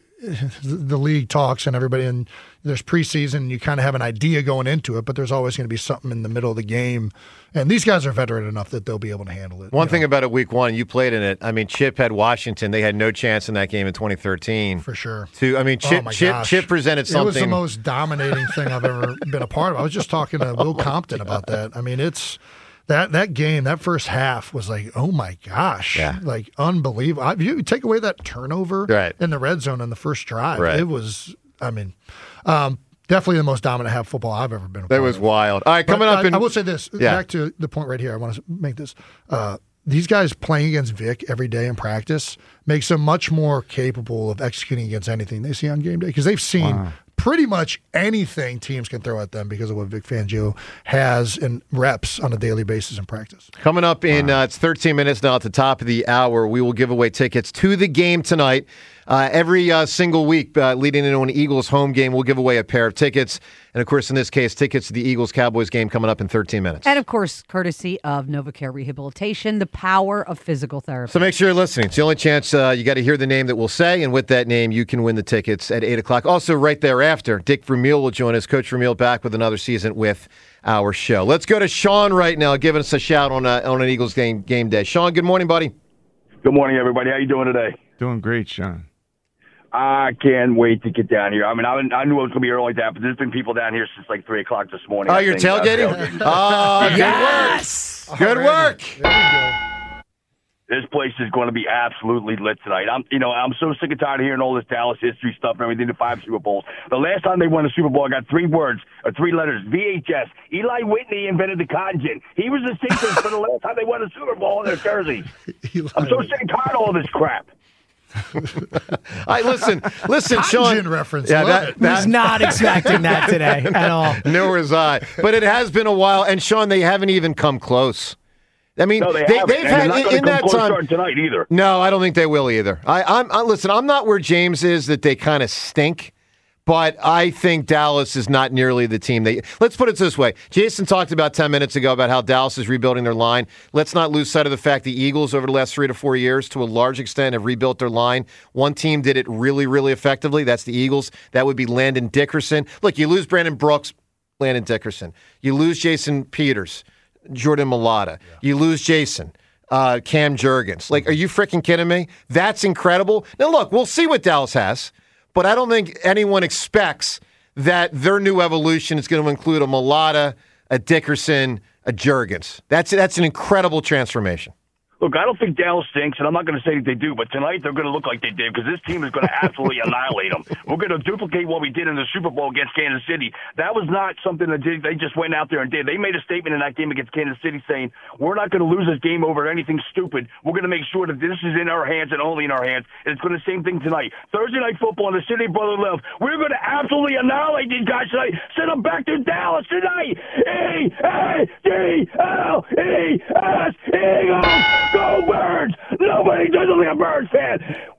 S15: the league talks and everybody, and there's preseason, you kind of have an idea going into it, but there's always going to be something in the middle of the game. And these guys are veteran enough that they'll be able to handle it.
S4: One thing about it, week one, you played in it. I mean, Chip had Washington. They had no chance in that game in 2013.
S15: For sure.
S4: Chip presented something.
S15: It was the most dominating thing I've ever been a part of. I was just talking to Will Compton about that. I mean, it's that game, that first half was oh my gosh, unbelievable. If you take away that turnover in the red zone on the first drive, it was, definitely the most dominant half football I've ever been a part of.
S4: That was wild. All right, coming up.
S15: I will say this, back to the point right here. I want to make this. These guys playing against Vic every day in practice makes them much more capable of executing against anything they see on game day because they've seen pretty much anything teams can throw at them because of what Vic Fangio has in reps on a daily basis in practice.
S4: Coming up in it's 13 minutes now at the top of the hour, we will give away tickets to the game tonight. Every single week leading into an Eagles home game, we'll give away a pair of tickets. And, of course, in this case, tickets to the Eagles-Cowboys game coming up in 13 minutes.
S6: And, of course, courtesy of NovaCare Rehabilitation, the power of physical therapy.
S4: So make sure you're listening. It's the only chance you got to hear the name that we'll say, and with that name, you can win the tickets at 8 o'clock. Also, right thereafter, Dick Vermeil will join us. Coach Vermeil back with another season with our show. Let's go to Sean right now, giving us a shout on an Eagles game day. Sean, good morning, buddy.
S16: Good morning, everybody. How you doing today?
S8: Doing great, Sean.
S16: I can't wait to get down here. I mean, I knew it was going to be early like that, but there's been people down here since 3 o'clock this morning.
S4: Oh, you're tailgating? Oh, yes! Good work. There you go.
S16: This place is going to be absolutely lit tonight. I'm so sick and tired of hearing all this Dallas history stuff and everything. The 5 Super Bowls. The last time they won a Super Bowl, I got 3 letters. VHS. Eli Whitney invented the cotton. He was the safest for the last time they won a Super Bowl in their jerseys. I'm so sick and tired of all this crap.
S4: Listen, Sean.
S15: Reference.
S4: Yeah, that
S5: was not expecting that today at all.
S4: Nor was I. But it has been a while, and Sean, they haven't even come close. I mean,
S16: no, they've
S4: had in that time
S16: tonight either.
S4: No, I don't think they will either. Listen. I'm not where James is that they kind of stink. But I think Dallas is not nearly the team. Let's put it this way. Jason talked about 10 minutes ago about how Dallas is rebuilding their line. Let's not lose sight of the fact the Eagles over the last 3 to 4 years, to a large extent, have rebuilt their line. One team did it really, really effectively. That's the Eagles. That would be Landon Dickerson. Look, you lose Brandon Brooks, Landon Dickerson. You lose Jason Peters, Jordan Mailata. Yeah. You lose Jason. Cam Jurgens. Are you freaking kidding me? That's incredible. Now, look, we'll see what Dallas has. But I don't think anyone expects that their new evolution is going to include a Mailata, a Dickerson, a Juergens. That's an incredible transformation.
S16: Look, I don't think Dallas stinks, and I'm not going to say that they do, but tonight they're going to look like they did because this team is going to absolutely annihilate them. We're going to duplicate what we did in the Super Bowl against Kansas City. That was not something that they just went out there and did. They made a statement in that game against Kansas City saying, we're not going to lose this game over anything stupid. We're going to make sure that this is in our hands and only in our hands. And it's going to be the same thing tonight. Thursday Night Football in the city of Brother Love. We're going to absolutely annihilate these guys tonight. Send them back to Dallas tonight. E-A-D-L-E-S, Eagles! Go Birds! Nobody doesn't like a Birds fan.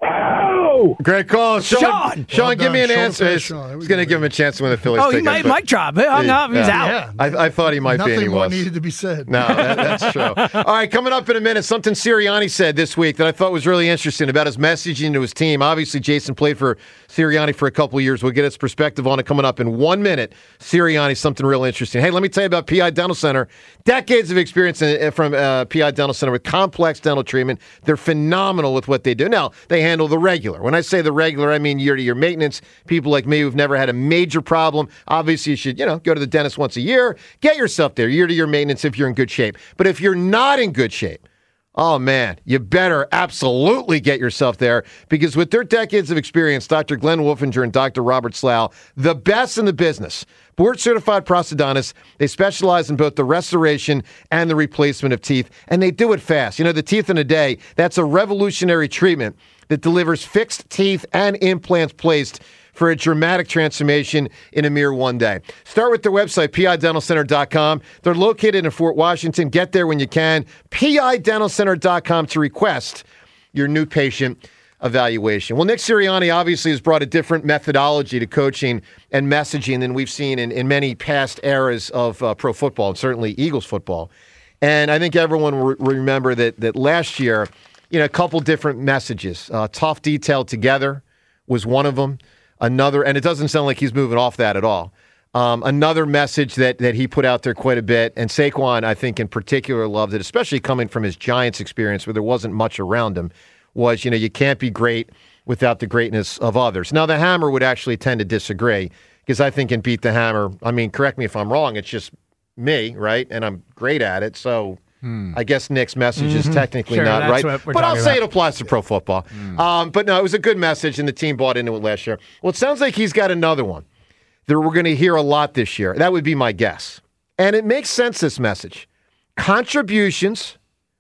S16: Wow!
S4: Great call, Sean. Sean, give me an answer. He's going to give him a chance to win the Phillies.
S5: Oh, he might drop. He hung up. He's out.
S4: I thought he might be. And he was.
S15: Nothing more needed to be said.
S4: No, that's true. All right, coming up in a minute, something Sirianni said this week that I thought was really interesting about his messaging to his team. Obviously, Jason played for Sirianni for a couple of years. We'll get his perspective on it coming up in 1 minute. Sirianni, something real interesting. Hey, let me tell you about PI Dental Center. Decades of experience from PI Dental Center with complex dental treatment. They're phenomenal with what they do. Now, they handle the regular. When I say the regular, I mean year-to-year maintenance. People like me who've never had a major problem. Obviously, you should, go to the dentist once a year. Get yourself there, year-to-year maintenance if you're in good shape. But if you're not in good shape, oh, man, you better absolutely get yourself there because with their decades of experience, Dr. Glenn Wolfinger and Dr. Robert Slough, the best in the business, board-certified prosthodontists, they specialize in both the restoration and the replacement of teeth, and they do it fast. The teeth in a day, that's a revolutionary treatment that delivers fixed teeth and implants placed for a dramatic transformation in a mere 1 day. Start with their website, pidentalcenter.com. They're located in Fort Washington. Get there when you can. pidentalcenter.com to request your new patient evaluation. Well, Nick Sirianni obviously has brought a different methodology to coaching and messaging than we've seen in many past eras of pro football, and certainly Eagles football. And I think everyone will remember that last year, a couple different messages. Tough detail together was one of them. Another, and it doesn't sound like he's moving off that at all. Another message that he put out there quite a bit, and Saquon, I think, in particular, loved it, especially coming from his Giants experience where there wasn't much around him, was, you can't be great without the greatness of others. Now, the Hammer would actually tend to disagree because I think in Beat the Hammer, correct me if I'm wrong, it's just me, right? And I'm great at it, so I guess Nick's message is technically not right. But I'll say it applies to pro football. But no, it was a good message, and the team bought into it last year. Well, it sounds like he's got another one that we're going to hear a lot this year. That would be my guess. And it makes sense, this message. Contributions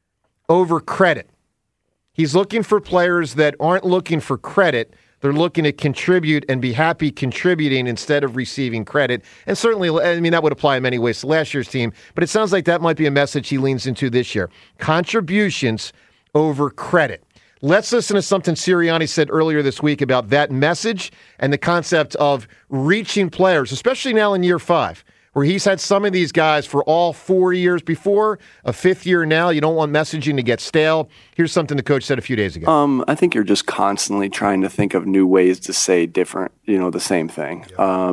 S4: over credit. He's looking for players that aren't looking for credit. They're looking to contribute and be happy contributing instead of receiving credit. And certainly, that would apply in many ways to last year's team, but it sounds like that might be a message he leans into this year. Contributions over credit. Let's listen to something Sirianni said earlier this week about that message and the concept of reaching players, especially now in year 5. Where he's had some of these guys for all 4 years before, a 5th year now. You don't want messaging to get stale. Here's something the coach said a few days ago.
S17: I think you're just constantly trying to think of new ways to say different, the same thing.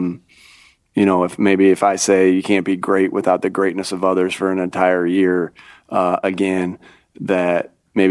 S17: Yeah. If I say you can't be great without the greatness of others for an entire year, again, that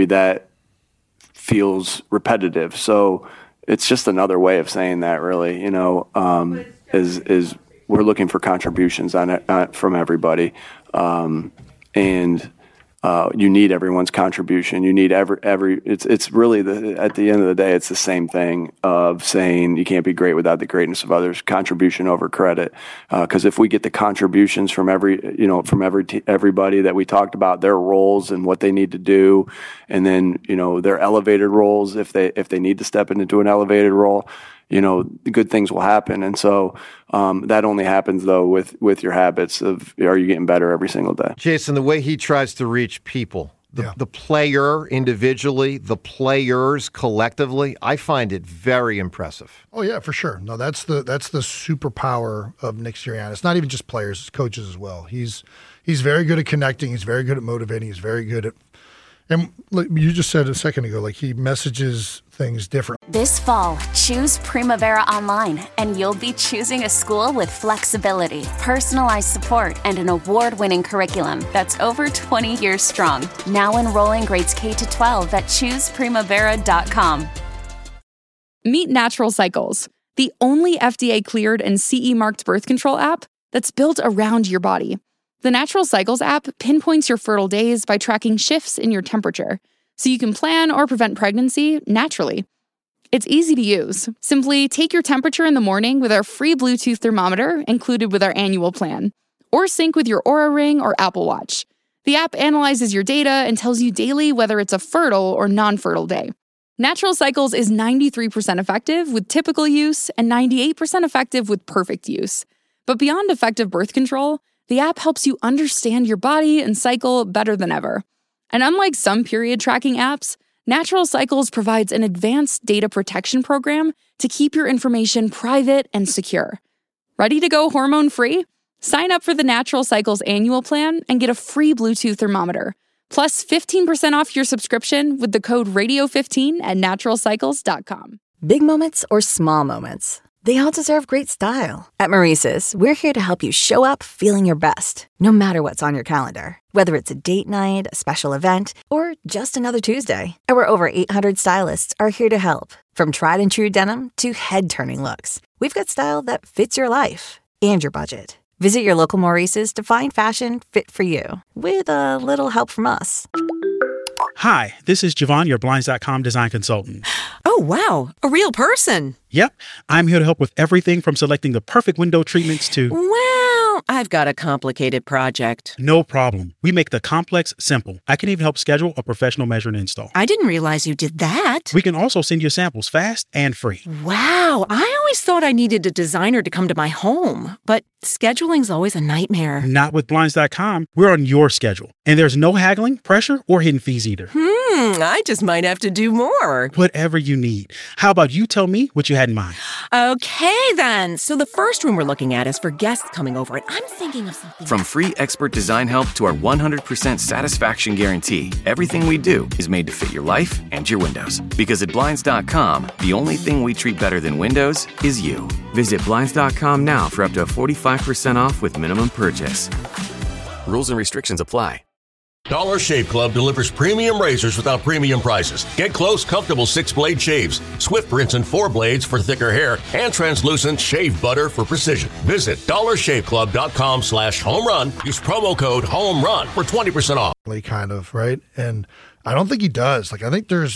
S17: feels repetitive. So it's just another way of saying that, really, is we're looking for contributions on it from everybody, and you need everyone's contribution. You need every. It's really at the end of the day, it's the same thing of saying you can't be great without the greatness of others. Contribution over credit, because if we get the contributions from everybody that we talked about, their roles and what they need to do, and then their elevated roles if they need to step into an elevated role. Good things will happen. And so that only happens, though, with your habits of are you getting better every single day?
S4: Jason, the way he tries to reach people, the player individually, the players collectively, I find it very impressive.
S15: Oh, yeah, for sure. No, that's the superpower of Nick Sirianni. It's not even just players, it's coaches as well. He's very good at connecting. He's very good at motivating. He's very good at And like you just said a second ago, like he messages things different.
S1: This fall, choose Primavera Online, and you'll be choosing a school with flexibility, personalized support, and an award-winning curriculum that's over 20 years strong. Now enrolling grades K-12 at ChoosePrimavera.com.
S2: Meet Natural Cycles. the only FDA-cleared and CE-marked birth control app that's built around your body. The Natural Cycles app pinpoints your fertile days by tracking shifts in your temperature, so you can plan or prevent pregnancy naturally. It's easy to use. Simply take your temperature in the morning with our free Bluetooth thermometer included with our annual plan, or sync with your Oura Ring or Apple Watch. The app analyzes your data and tells you daily whether it's a fertile or non-fertile day. Natural Cycles is 93% effective with typical use and 98% effective with perfect use. But beyond effective birth control, the app helps you understand your body and cycle better than ever. And unlike some period tracking apps, Natural Cycles provides an advanced data protection program to keep your information private and secure. Ready to go hormone-free? Sign up for the Natural Cycles annual plan and get a free Bluetooth thermometer, plus 15% off your subscription with the code radio15 at naturalcycles.com.
S3: Big moments or small moments, they all deserve great style. At Maurice's, we're here to help you show up feeling your best, no matter what's on your calendar. Whether it's a date night, a special event, or just another Tuesday, our over 800 stylists are here to help. From tried and true denim to head-turning looks, we've got style that fits your life and your budget. Visit your local Maurice's to find fashion fit for you, with a little help from us.
S11: Hi, this is Javon, your Blinds.com design consultant.
S12: Oh, wow, a real person.
S11: Yep, I'm here to help with everything from selecting the perfect window treatments to...
S12: Well, I've got a complicated project.
S11: No problem. We make the complex simple. I can even help schedule a professional measure and install.
S12: I didn't realize you did that.
S11: We can also send you samples fast and free.
S12: Wow, I always thought I needed a designer to come to my home, but scheduling's always a nightmare.
S11: Not with Blinds.com. We're on your schedule, and there's no haggling, pressure, or hidden fees either.
S12: I just might have to do more.
S11: Whatever you need. How about you tell me what you had in mind?
S12: Okay, then. So the first room we're looking at is for guests coming over, and I'm thinking of something.
S13: From free expert design help to our 100% satisfaction guarantee, everything we do is made to fit your life and your windows. Because at Blinds.com, the only thing we treat better than windows is you. Visit Blinds.com now for up to 45% off with minimum purchase. Rules and restrictions apply.
S14: Dollar Shave Club delivers premium razors without premium prices. Get close, comfortable 6-blade shaves, swift rinse and 4 blades for thicker hair, and translucent shave butter for precision. Visit dollarshaveclub.com/home run. Use promo code HOME RUN for 20% off.
S15: Kind of, right? And I don't think he does. Like, I think there's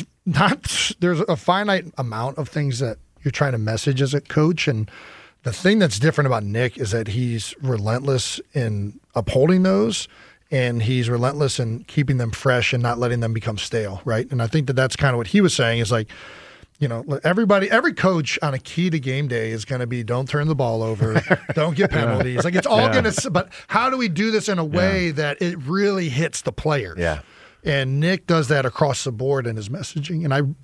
S15: a finite amount of things that you're trying to message as a coach. And the thing that's different about Nick is that he's relentless in upholding those. And he's relentless in keeping them fresh and not letting them become stale, right? And I think that that's kind of what he was saying is like, you know, every coach on a key to game day is going to be don't turn the ball over, don't get penalties. Like it's all going to, but how do we do this in a way that it really hits the players?
S4: Yeah.
S15: And Nick does that across the board in his messaging.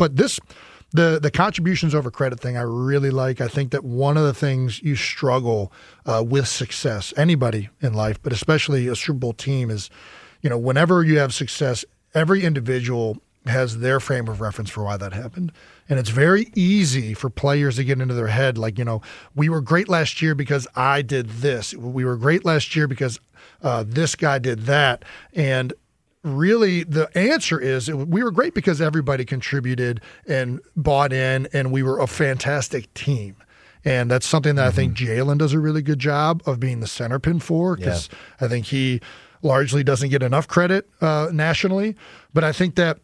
S15: The contributions over credit thing I really like. I think that one of the things you struggle with success, anybody in life, but especially a Super Bowl team is, you know, whenever you have success, every individual has their frame of reference for why that happened. And it's very easy for players to get into their head like, you know, we were great last year because I did this. We were great last year because this guy did that. And really, the answer is we were great because everybody contributed and bought in, and we were a fantastic team. And that's something that I think Jalen does a really good job of being the center pin for, because I think he largely doesn't get enough credit nationally. But I think that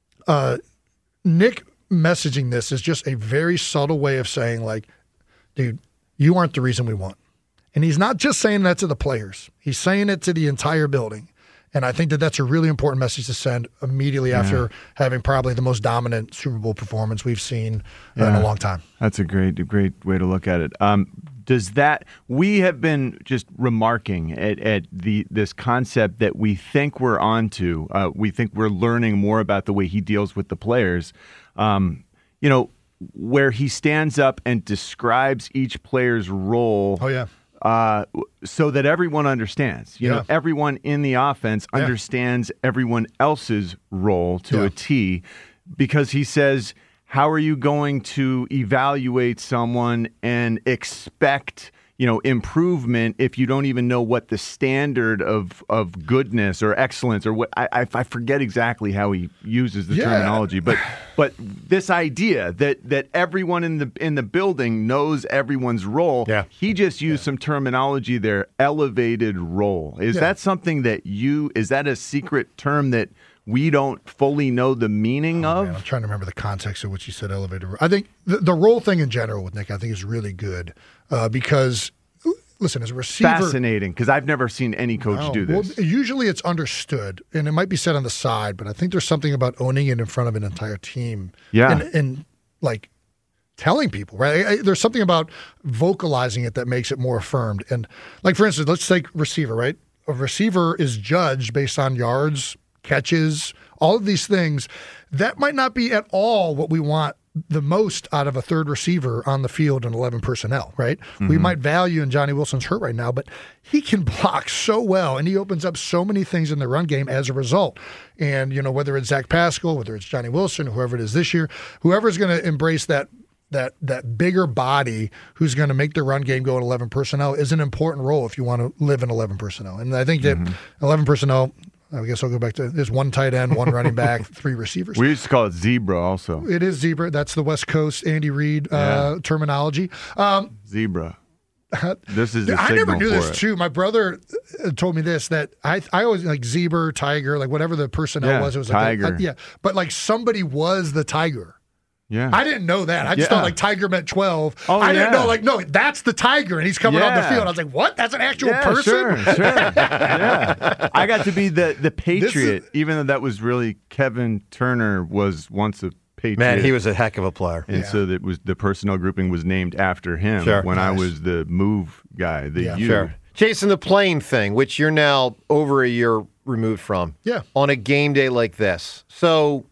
S15: Nick messaging this is just a very subtle way of saying, like, dude, you aren't the reason we won. And he's not just saying that to the players. He's saying it to the entire building. And I think that that's a really important message to send immediately after having probably the most dominant Super Bowl performance we've seen in a long time.
S8: That's a great way to look at it. We have been just remarking at this concept that we think we're onto. We think we're learning more about the way he deals with the players. You know, where he stands up and describes each player's role.
S15: Oh, yeah.
S8: So that everyone understands. You know, everyone in the offense understands everyone else's role to a T, because he says, how are you going to evaluate someone and expect, improvement if you don't even know what the standard of goodness or excellence or what I forget exactly how he uses the terminology, but this idea that everyone in the building knows everyone's role. Yeah. He just used some terminology there, elevated role. Is that something that is that a secret term that we don't fully know the meaning of?
S15: Man, I'm trying to remember the context of which he said elevated role. I think the role thing in general with Nick, I think is really good because, listen, as a receiver...
S8: Fascinating, because I've never seen any coach do this.
S15: Well, usually it's understood, and it might be said on the side, but I think there's something about owning it in front of an entire team.
S8: Yeah.
S15: And like, telling people, right? There's something about vocalizing it that makes it more affirmed. And, like, for instance, let's take receiver, right? A receiver is judged based on yards, catches, all of these things. That might not be at all what we want the most out of a third receiver on the field in 11 personnel, right? Mm-hmm. We might value, and Johnny Wilson's hurt right now, but he can block so well, and he opens up so many things in the run game as a result. And, whether it's Zach Pascal, whether it's Johnny Wilson, whoever it is this year, whoever's going to embrace that bigger body who's going to make the run game go in 11 personnel is an important role if you want to live in 11 personnel. And I think that 11 personnel, I guess I'll go back to there's one tight end, one running back, 3 receivers.
S8: We used to call it zebra also.
S15: It is zebra. That's the West Coast Andy Reid terminology.
S8: Zebra. This is the
S15: I
S8: signal
S15: never knew
S8: for
S15: this
S8: it.
S15: too. My brother told me this, that I always like zebra, tiger, like whatever the personnel was. It was
S8: tiger.
S15: Like but like somebody was the tiger.
S8: Yeah.
S15: I didn't know that. I just thought like tiger meant 12.
S8: Oh,
S15: I didn't know no, that's the tiger and he's coming on the field. I was like, what? That's an actual person?
S8: Sure. Yeah. I got to be the Patriot, even though that was really Kevin Turner was once a Patriot.
S4: Man, he was a heck of a player.
S8: And so that was the personnel grouping was named after him when I was the move guy,
S4: Jason, the playing thing, which you're now over a year removed from.
S15: Yeah.
S4: On a game day like this. So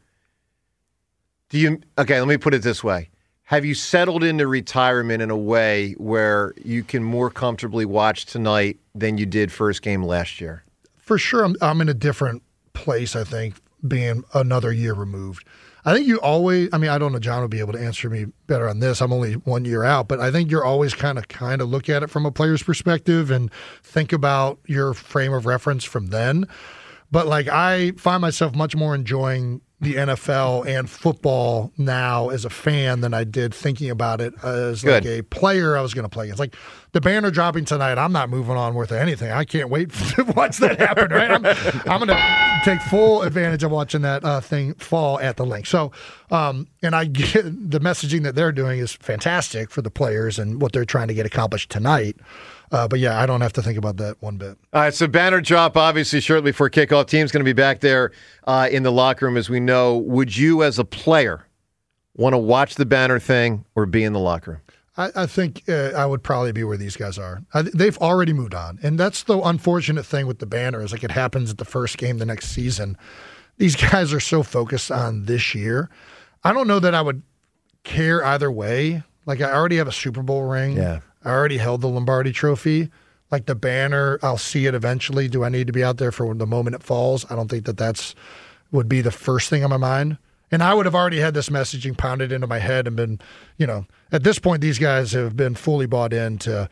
S4: let me put it this way. Have you settled into retirement in a way where you can more comfortably watch tonight than you did first game last year?
S15: For sure, I'm in a different place, I think, being another year removed. I think you always, I don't know, John will be able to answer me better on this. I'm only 1 year out, but I think you're always kind of look at it from a player's perspective and think about your frame of reference from then. But like I find myself much more enjoying the NFL and football now as a fan than I did thinking about it as like a player I was going to play. It's like the banner dropping tonight. I'm not moving on worth anything. I can't wait to watch that happen, right? I'm going to take full advantage of watching that thing fall at the link. So, and I get the messaging that they're doing is fantastic for the players and what they're trying to get accomplished tonight. But yeah, I don't have to think about that one bit.
S4: All right, so banner drop obviously shortly before kickoff. Team's going to be back there in the locker room, as we know. Would you, as a player, want to watch the banner thing or be in the locker room?
S15: I think I would probably be where these guys are. They've already moved on, and that's the unfortunate thing with the banner is like it happens at the first game the next season. These guys are so focused on this year. I don't know that I would care either way. Like I already have a Super Bowl ring.
S4: Yeah.
S15: I already held the Lombardi Trophy. Like the banner, I'll see it eventually. Do I need to be out there for the moment it falls? I don't think that would be the first thing on my mind. And I would have already had this messaging pounded into my head and been, at this point, these guys have been fully bought into,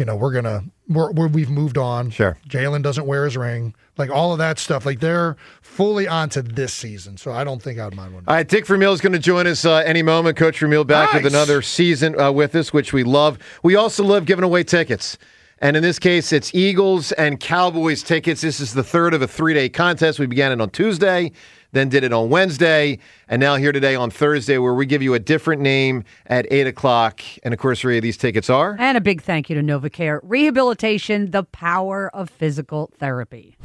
S15: we've moved on.
S4: Sure.
S15: Jalen doesn't wear his ring. Like all of that stuff. Like they're fully onto this season. So I don't think I would mind one.
S4: All right, Dick Vermeil is going to join us any moment. Coach Vermeil back with another season with us, which we love. We also love giving away tickets. And in this case, it's Eagles and Cowboys tickets. This is the third of a 3-day contest. We began it on Tuesday, then did it on Wednesday, and now here today on Thursday, where we give you a different name at 8 o'clock. And, of course, Rhea, these tickets are?
S6: And a big thank you to NovaCare. Rehabilitation, the power of physical therapy.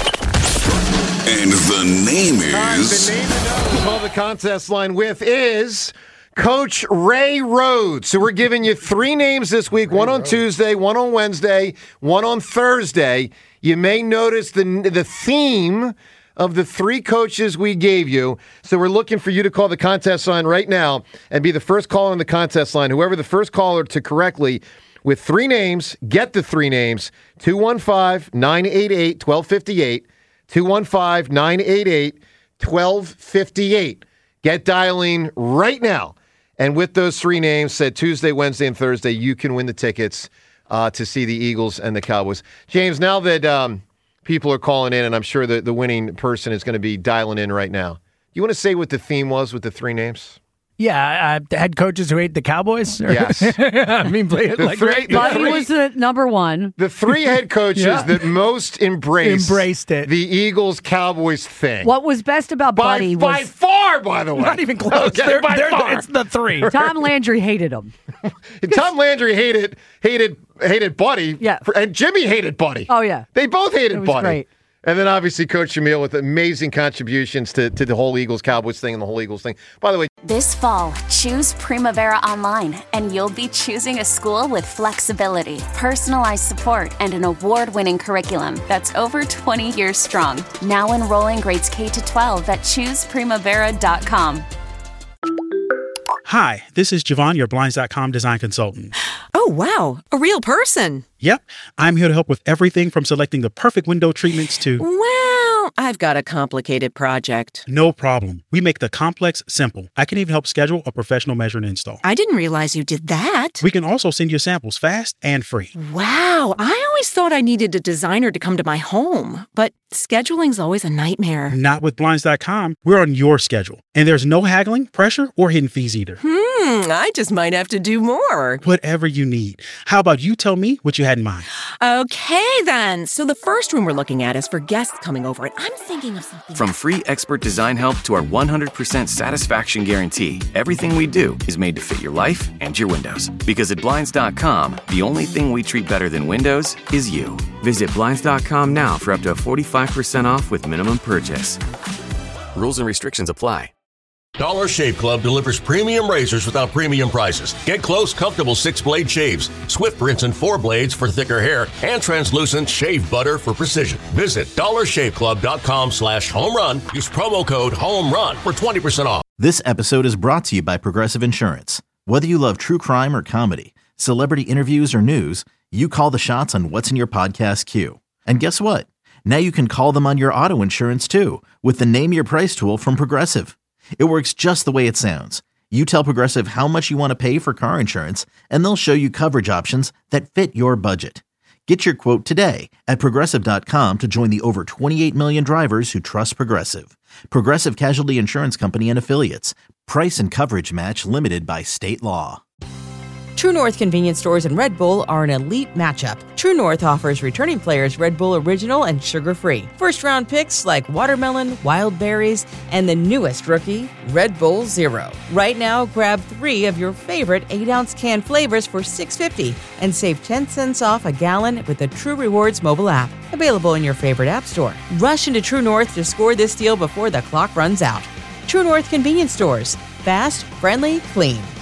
S18: And the name is...
S4: The name to know the contest line with is... Coach Ray Rhodes. So we're giving you 3 names this week, one on Tuesday, one on Wednesday, one on Thursday. You may notice the theme of the 3 coaches we gave you. So we're looking for you to call the contest line right now and be the first caller on the contest line. Whoever the first caller to correctly with 3 names, get the 3 names, 215-988-1258, 215-988-1258. Get dialing right now. And with those 3 names, said Tuesday, Wednesday, and Thursday, you can win the tickets to see the Eagles and the Cowboys. James, now that people are calling in, and I'm sure the winning person is going to be dialing in right now, you want to say what the theme was with the three names?
S5: Yeah, head coaches who hate the Cowboys?
S4: Yes.
S5: I mean, play it like
S6: Buddy was the number one.
S4: The three head coaches that most embraced
S5: it.
S4: The Eagles-Cowboys thing.
S6: What was best about Buddy was...
S4: By far, by the way.
S5: Not even close.
S4: Okay, by far.
S5: It's the three.
S6: Tom Landry hated him.
S4: Tom Landry hated Buddy.
S6: Yeah.
S4: And Jimmy hated Buddy.
S6: Oh, yeah.
S4: They both hated Buddy.
S6: Great.
S4: And then obviously Coach Shamil with amazing contributions to the whole Eagles-Cowboys thing and the whole Eagles thing. By the way,
S1: this fall, choose Primavera Online, and you'll be choosing a school with flexibility, personalized support, and an award-winning curriculum that's over 20 years strong. Now enrolling grades K-12 at chooseprimavera.com.
S11: Hi, this is Javon, your Blinds.com design consultant.
S12: Oh, wow. A real person.
S11: Yep. I'm here to help with everything from selecting the perfect window treatments to...
S12: Well, I've got a complicated project.
S11: No problem. We make the complex simple. I can even help schedule a professional measure and install.
S12: I didn't realize you did that.
S11: We can also send you samples fast and free.
S12: Wow. I always thought I needed a designer to come to my home, but scheduling's always a nightmare.
S11: Not with Blinds.com. We're on your schedule. And there's no haggling, pressure, or hidden fees either.
S12: I just might have to do more.
S11: Whatever you need. How about you tell me what you had in mind?
S12: Okay, then. So the first room we're looking at is for guests coming over, and I'm thinking of something.
S13: From free expert design help to our 100% satisfaction guarantee, everything we do is made to fit your life and your windows. Because at Blinds.com, the only thing we treat better than windows is you. Visit Blinds.com now for up to 45% off with minimum purchase. Rules and restrictions apply.
S14: Dollar Shave Club delivers premium razors without premium prices. Get close, comfortable 6-blade shaves, swift rinse and 4 blades for thicker hair, and translucent shave butter for precision. Visit dollarshaveclub.com/homerun. Use promo code HOMERUN for 20% off.
S19: This episode is brought to you by Progressive Insurance. Whether you love true crime or comedy, celebrity interviews or news, you call the shots on what's in your podcast queue. And guess what? Now you can call them on your auto insurance too with the Name Your Price tool from Progressive. It works just the way it sounds. You tell Progressive how much you want to pay for car insurance, and they'll show you coverage options that fit your budget. Get your quote today at Progressive.com to join the over 28 million drivers who trust Progressive. Progressive Casualty Insurance Company and Affiliates. Price and coverage match limited by state law.
S20: True North convenience stores and Red Bull are an elite matchup. True North offers returning players Red Bull Original and sugar-free. First-round picks like watermelon, wild berries, and the newest rookie, Red Bull Zero. Right now, grab 3 of your favorite 8-ounce can flavors for $6.50 and save 10 cents off a gallon with the True Rewards mobile app. Available in your favorite app store. Rush into True North to score this deal before the clock runs out. True North convenience stores. Fast, friendly, clean.